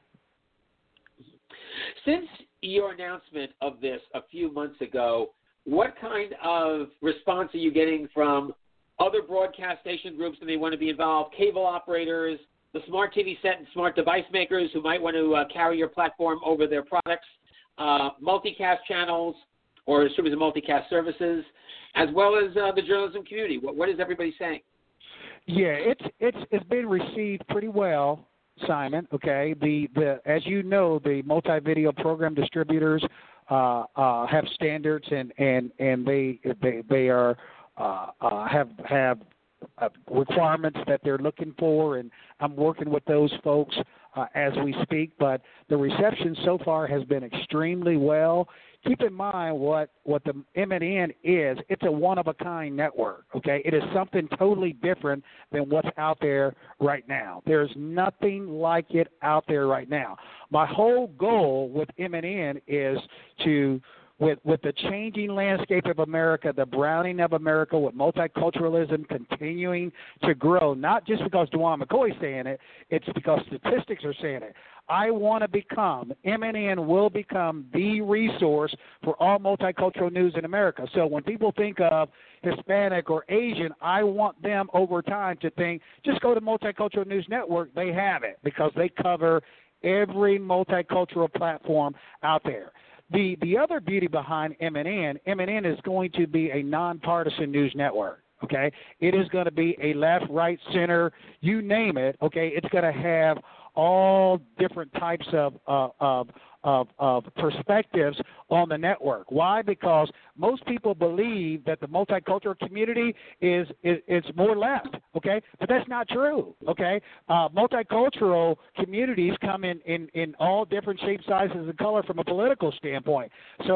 Since your announcement of this a few months ago, what kind of response are you getting from other broadcast station groups that may want to be involved, cable operators, the smart T V set and smart device makers who might want to uh, carry your platform over their products, uh, multicast channels or distributed multicast services, as well as uh, the journalism community? What, what is everybody saying? Yeah, it's it's it's been received pretty well, Simon. Okay, the the as you know, the multi-video program distributors uh, uh, have standards and and and they they they are uh, uh, have have uh, requirements that they're looking for, and I'm working with those folks uh, as we speak. But the reception so far has been extremely well. Keep in mind what, what the M N N is. It's a one-of-a-kind network, okay? It is something totally different than what's out there right now. There's nothing like it out there right now. My whole goal with M N N is to, with, with the changing landscape of America, the browning of America, with multiculturalism continuing to grow, not just because Juwan McCoy is saying it, it's because statistics are saying it. I want to become, M N N will become the resource for all multicultural news in America. So when people think of Hispanic or Asian, I want them over time to think, just go to Multicultural News Network. They have it because they cover every multicultural platform out there. The the other beauty behind M N N, M N N is going to be a nonpartisan news network. Okay, it is going to be a left, right, center, you name it. Okay, it's going to have all different types of, uh, of of of perspectives on the network. Why? Because most people believe that the multicultural community is is, is more left, okay? But that's not true, okay? Uh, multicultural communities come in, in, in all different shapes, sizes, and color from a political standpoint. So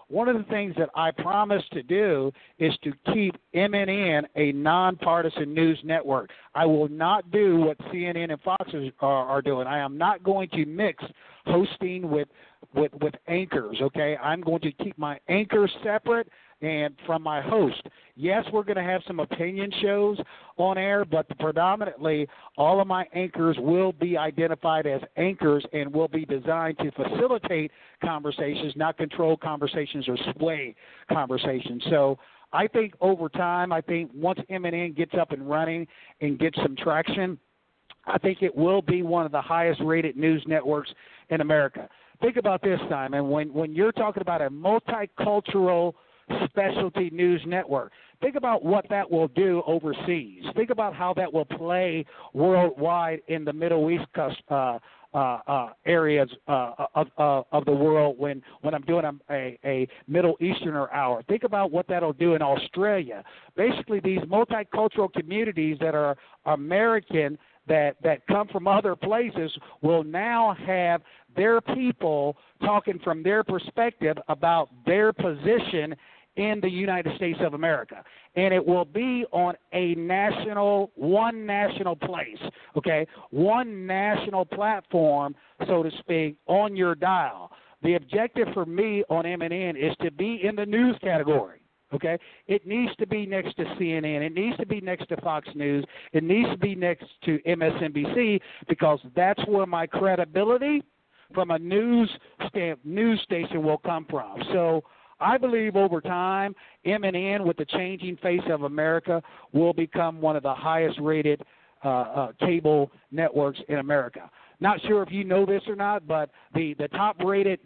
one of the things that I promise to do is to keep M N N a nonpartisan news network. I will not do what C N N and Fox are, are doing. I am not going to mix hosting with, with, with anchors, okay? I'm going to keep my anchors separate and from my host. Yes, we're going to have some opinion shows on air, but predominantly all of my anchors will be identified as anchors and will be designed to facilitate conversations, not control conversations or sway conversations. So I think over time, I think once M N N gets up and running and gets some traction, I think it will be one of the highest rated news networks in America. Think about this, Simon. When, when you're talking about a multicultural specialty news network, think about what that will do overseas. Think about how that will play worldwide in the Middle East uh, uh, uh, areas uh, of, uh, of the world when, when I'm doing a, a, a Middle Easterner hour. Think about what that will do in Australia. Basically, these multicultural communities that are American that, that come from other places will now have their people talking from their perspective about their position in the United States of America. And it will be on a national, one national place, okay, one national platform, so to speak, on your dial. The objective for me on M N N is to be in the news category, okay? It needs to be next to C N N. It needs to be next to Fox News. It needs to be next to M S N B C because that's where my credibility from a news stamp, news station will come from. So I believe over time, M N N, with the changing face of America, will become one of the highest-rated uh, uh, cable networks in America. Not sure if you know this or not, but the, the top-rated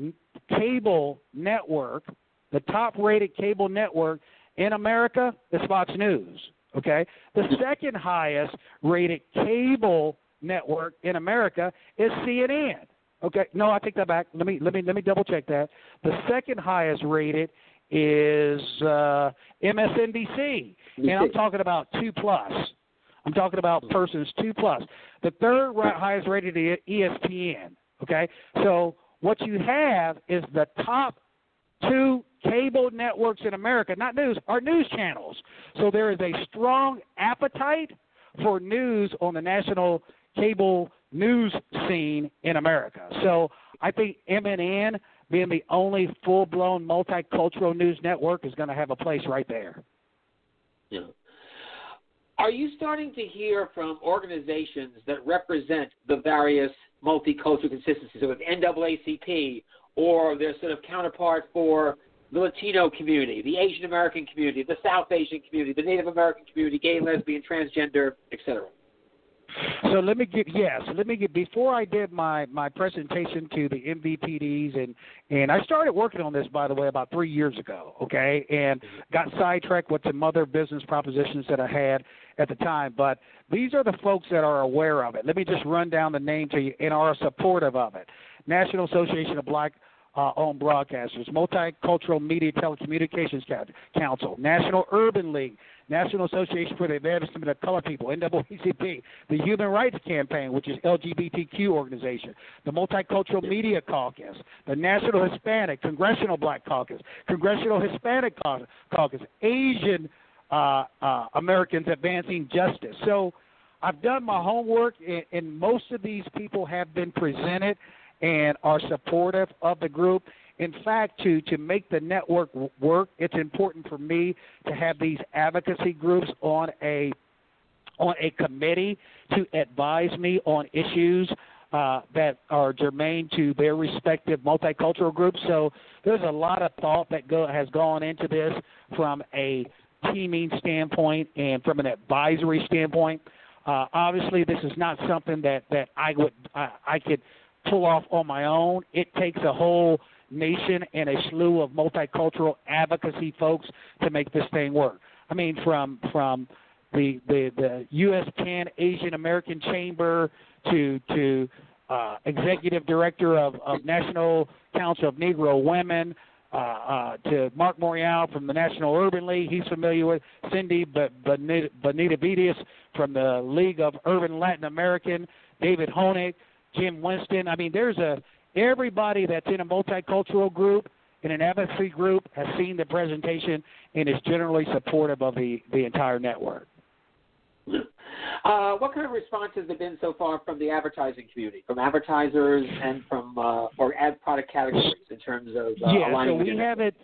cable network, the top-rated cable network in America is Fox News, okay? The second highest-rated cable network in America is C N N. Okay, no, I take that back. Let me let me let me double check that. The second highest rated is uh, M S N B C, and I'm talking about two plus. I'm talking about persons two plus. The third highest rated is E S P N. Okay, so what you have is the top two cable networks in America, not news, are news channels. So there is a strong appetite for news on the national cable news scene in America. So I think M N N, being the only full-blown multicultural news network, is going to have a place right there. Yeah. Are you starting to hear from organizations that represent the various multicultural consistencies, so it's N double A C P or their sort of counterpart for the Latino community, the Asian American community, the South Asian community, the Native American community, gay, lesbian, transgender, et cetera? So let me get yes. Yeah, so let me get before I did my, my presentation to the M V P Ds, and and I started working on this, by the way, about three years ago. Okay, and got sidetracked with some other business propositions that I had at the time. But these are the folks that are aware of it. Let me just run down the name to you and are supportive of it. National Association of Black Uh, owned broadcasters, Multicultural Media Telecommunications Council, National Urban League, National Association for the Advancement of Colored People, N double A C P, the Human Rights Campaign, which is L G B T Q organization, the Multicultural Media Caucus, the National Hispanic Congressional Black Caucus, Congressional Hispanic Caucus, Asian uh, uh, Americans Advancing Justice. So I've done my homework, and, and most of these people have been presented and are supportive of the group. In fact, to, to make the network work, it's important for me to have these advocacy groups on a on a committee to advise me on issues uh, that are germane to their respective multicultural groups. So there's a lot of thought that go, has gone into this from a teaming standpoint and from an advisory standpoint. Uh, obviously, this is not something that, that I would I, I could pull off on my own. It takes a whole nation and a slew of multicultural advocacy folks to make this thing work. I mean, from from the the, the U S Pan Asian American Chamber to to uh, executive director of, of National Council of Negro Women, uh, uh, to Mark Morial from the National Urban League. He's familiar with Cindy Benavides from the League of Urban Latin American, David Honig, Jim Winston. I mean, there's a everybody that's in a multicultural group in an advocacy group has seen the presentation and is generally supportive of the, the entire network. Uh, what kind of responses have been so far from the advertising community, from advertisers and from uh, or ad product categories in terms of uh, yeah, aligning so with we your haven't.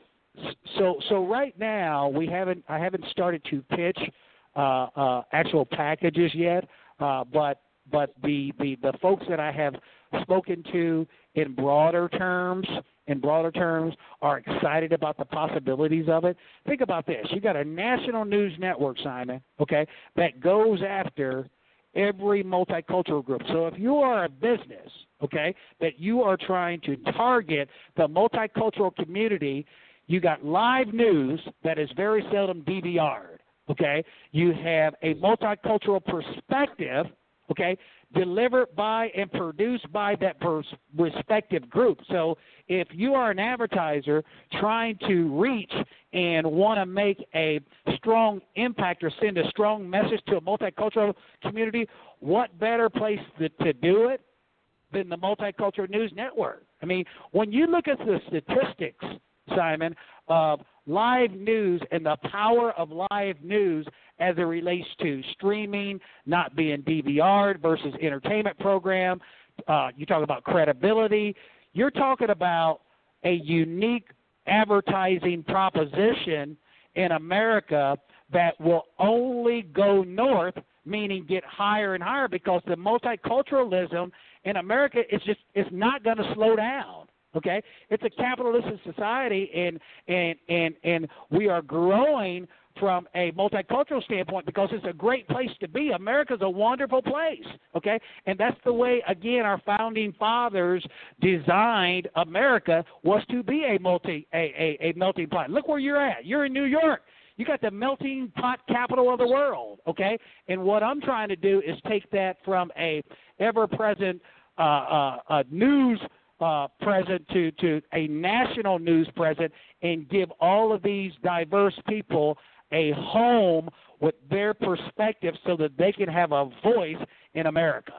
So so right now we haven't. I haven't started to pitch uh, uh, actual packages yet, uh, but but the, the the folks that I have spoken to in broader terms. in broader terms, are excited about the possibilities of it. Think about this. You got a national news network, Simon, okay, that goes after every multicultural group. So if you are a business, okay, that you are trying to target the multicultural community, you got live news that is very seldom D V R'd, okay? You have a multicultural perspective, okay, delivered by and produced by that pers- respective group. So if you are an advertiser trying to reach and want to make a strong impact or send a strong message to a multicultural community, what better place to, to do it than the Multicultural News Network? I mean, when you look at the statistics, Simon, of live news and the power of live news as it relates to streaming, not being D V R'd versus entertainment program. Uh, you talk about credibility. You're talking about a unique advertising proposition in America that will only go north, meaning get higher and higher, because the multiculturalism in America is just it's not going to slow down. Okay, it's a capitalistic society, and and and and we are growing from a multicultural standpoint because it's a great place to be. America's a wonderful place. Okay, and that's the way, again, our founding fathers designed America, was to be a multi a a, a melting pot. Look where you're at. You're in New York. You got the melting pot capital of the world. Okay, and what I'm trying to do is take that from a ever-present uh, uh, uh, news. Uh, present to, to a national news present, and give all of these diverse people a home with their perspective so that they can have a voice in America.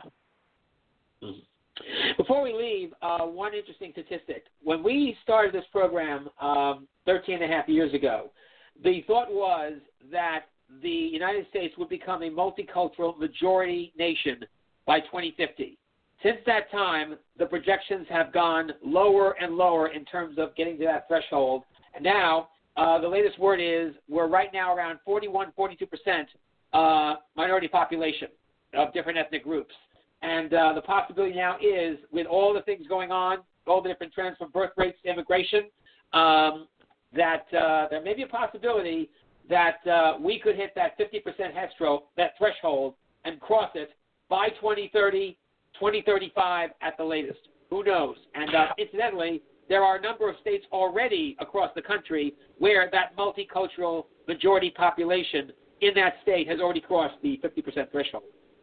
Before we leave, uh, one interesting statistic. When we started this program um, thirteen and a half years ago, the thought was that the United States would become a multicultural majority nation by twenty fifty. Since that time, the projections have gone lower and lower in terms of getting to that threshold. And now, uh, the latest word is we're right now around forty-one, forty-two percent uh, minority population of different ethnic groups. And uh, the possibility now is, with all the things going on, all the different trends from birth rates to immigration, um, that uh, there may be a possibility that uh, we could hit that fifty percent that threshold and cross it by twenty thirty, twenty thirty-five at the latest. Who knows? And uh, incidentally, there are a number of states already across the country where that multicultural majority population in that state has already crossed the fifty percent threshold.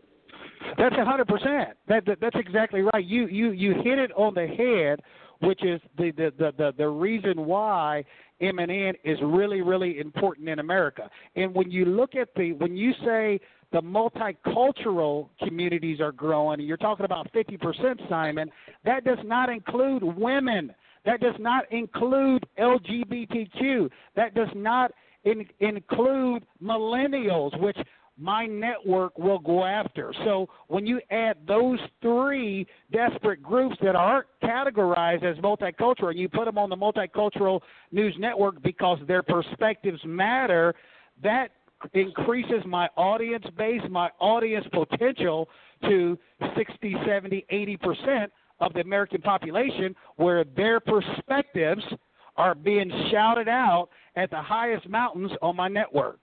That's one hundred percent. That, that, that's exactly right. You, you, you hit it on the head, which is the, the, the, the, the reason why M N N is really, really important in America. And when you look at the, when you say the multicultural communities are growing, and you're talking about fifty percent, Simon, that does not include women. That does not include L G B T Q. That does not in, include millennials, which my network will go after. So when you add those three desperate groups that aren't categorized as multicultural, and you put them on the Multicultural News Network because their perspectives matter, that increases my audience base, my audience potential to sixty, seventy, eighty percent of the American population, where their perspectives are being shouted out at the highest mountains on my network.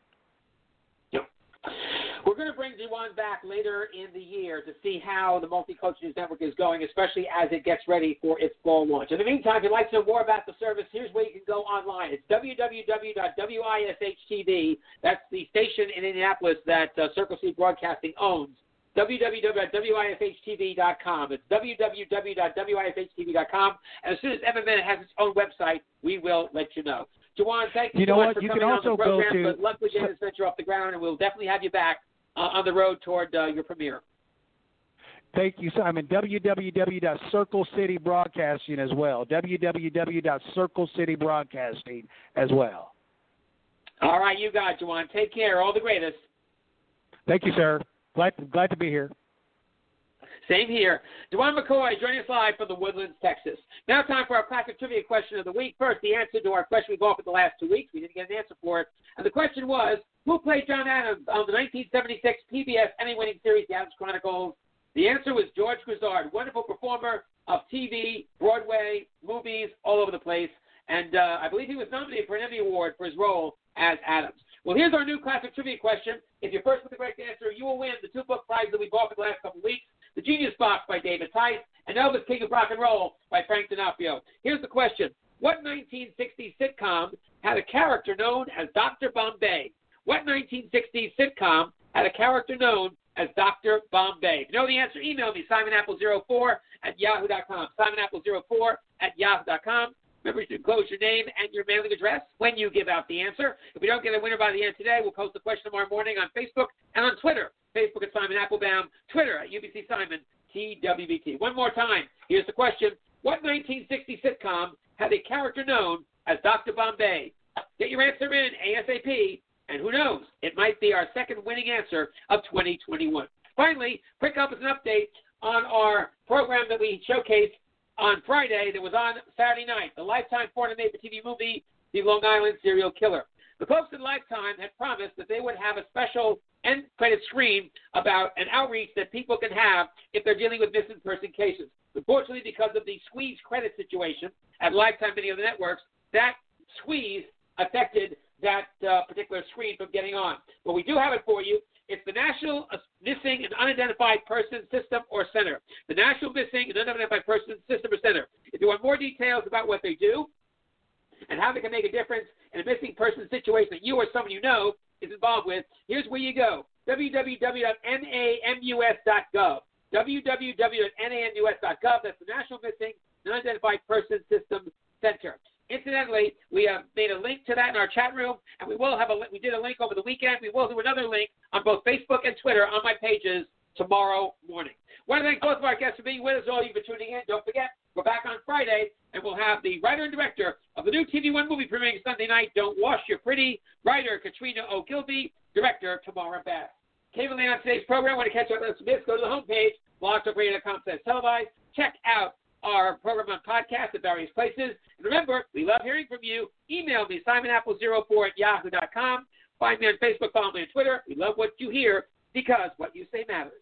Yep. We're going to bring Dewan back later in the year to see how the Multicultural News Network is going, especially as it gets ready for its fall launch. In the meantime, if you'd like to know more about the service, here's where you can go online. It's w w w dot w i s h t v. That's the station in Indianapolis that uh, Circle C Broadcasting owns. w w w dot w i s h t v dot com. It's w w w dot w i s h t v dot com. And as soon as M M N has its own website, we will let you know. Juwan, thank you, you so know much what? for you coming can on also the program. Go to, but luck with getting this venture off the ground, and we'll definitely have you back uh, on the road toward uh, your premiere. Thank you, Simon. w w w dot circle city broadcasting as well. w w w dot circle city broadcasting as well. All right, you got it, Juwan. Take care. All the greatest. Thank you, sir. Glad glad to be here. Same here. Juwan McCoy joining us live from the Woodlands, Texas. Now time for our classic trivia question of the week. First, the answer to our question we go off at the last two weeks. We didn't get an answer for it. And the question was, who played John Adams on the nineteen seventy-six P B S Emmy-winning series, The Adams Chronicles? The answer was George Grizzard, wonderful performer of T V, Broadway, movies, all over the place. And uh, I believe he was nominated for an Emmy Award for his role as Adams. Well, here's our new classic trivia question. If you're first with the correct answer, you will win the two book prize that we bought for the last couple of weeks, The Genius Box by David Tice, and Elvis, King of Rock and Roll by Frank D'Onofrio. Here's the question. What nineteen sixties sitcom had a character known as Doctor Bombay? What nineteen sixties sitcom had a character known as Doctor Bombay? If you know the answer, email me, simon apple zero four at yahoo dot com. simon apple zero four at yahoo dot com. Remember to enclose your name and your mailing address when you give out the answer. If we don't get a winner by the end today, we'll post the question tomorrow morning on Facebook and on Twitter. Facebook at Simon Applebaum, Twitter at U B C Simon, T W B T. One more time. Here's the question. What nineteen sixties sitcom had a character known as Doctor Bombay? Get your answer in ASAP, and who knows, it might be our second winning answer of twenty twenty-one. Finally, quick up as an update on our program that we showcased on Friday that was on Saturday night, the Lifetime four hundred made for T V movie, The Long Island Serial Killer. The folks at Lifetime had promised that they would have a special end credit screen about an outreach that people can have if they're dealing with missing person cases. Unfortunately, because of the squeeze credit situation at Lifetime, many of the networks, that squeeze affected that uh, particular screen from getting on. But we do have it for you. It's the National Missing and Unidentified Person System or Center. The National Missing and Unidentified Person System or Center. If you want more details about what they do and how they can make a difference in a missing person situation that you or someone you know is involved with, here's where you go. w w w dot namus dot gov. w w w dot namus dot gov. That's the National Missing and Unidentified Person System Center. Incidentally, we have made a link to that in our chat room, and we will have a we did a link over the weekend. We will do another link on both Facebook and Twitter on my pages tomorrow morning. I want to thank both of our guests for being with us, all of you for tuning in. Don't forget, we're back on Friday, and we'll have the writer and director of the new T V One movie premiering Sunday night, Don't Wash Your Pretty, writer Katrina O'Gilby, director Tamara Bass. Cabling on today's program, want to catch up with us, go to the homepage, blog talk radio dot com slash televised. Check out our program on podcast at various places. And remember, we love hearing from you. Email me, simon apple zero four at yahoo dot com. Find me on Facebook, follow me on Twitter. We love what you hear because what you say matters.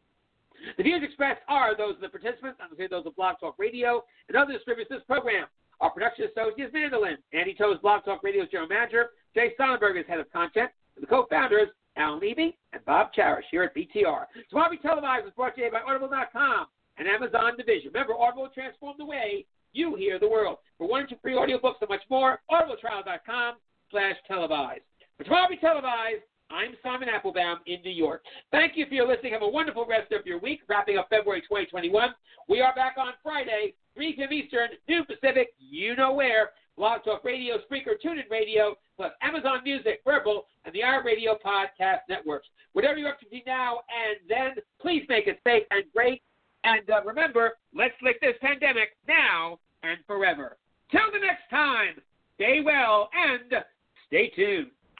The views expressed are those of the participants, I'm going to say those of Blog Talk Radio and other distributors of this program. Our production associate is Mandolin. Andy Toe's Blog Talk Radio's general manager. Jay Sonnenberg is head of content. And the co-founders, Alan Levy and Bob Cherish here at B T R. Tomorrow Be Televised is brought to you by Audible dot com. and Amazon division. Remember, Audible will transform the way you hear the world. For one or two free audiobooks and much more, audible trial dot com slash televised. For Tomorrow Be Televised, I'm Simon Applebaum in New York. Thank you for your listening. Have a wonderful rest of your week, wrapping up February twenty twenty-one. We are back on Friday, three p.m. Eastern, noon Pacific, you know where. Blog Talk Radio, Spreaker, TuneIn Radio, plus Amazon Music, Verbal, and the iRadio Podcast Networks. Whatever you're up to now and then, please make it safe and great. And uh, remember, let's lick this pandemic now and forever. Till the next time, stay well and stay tuned.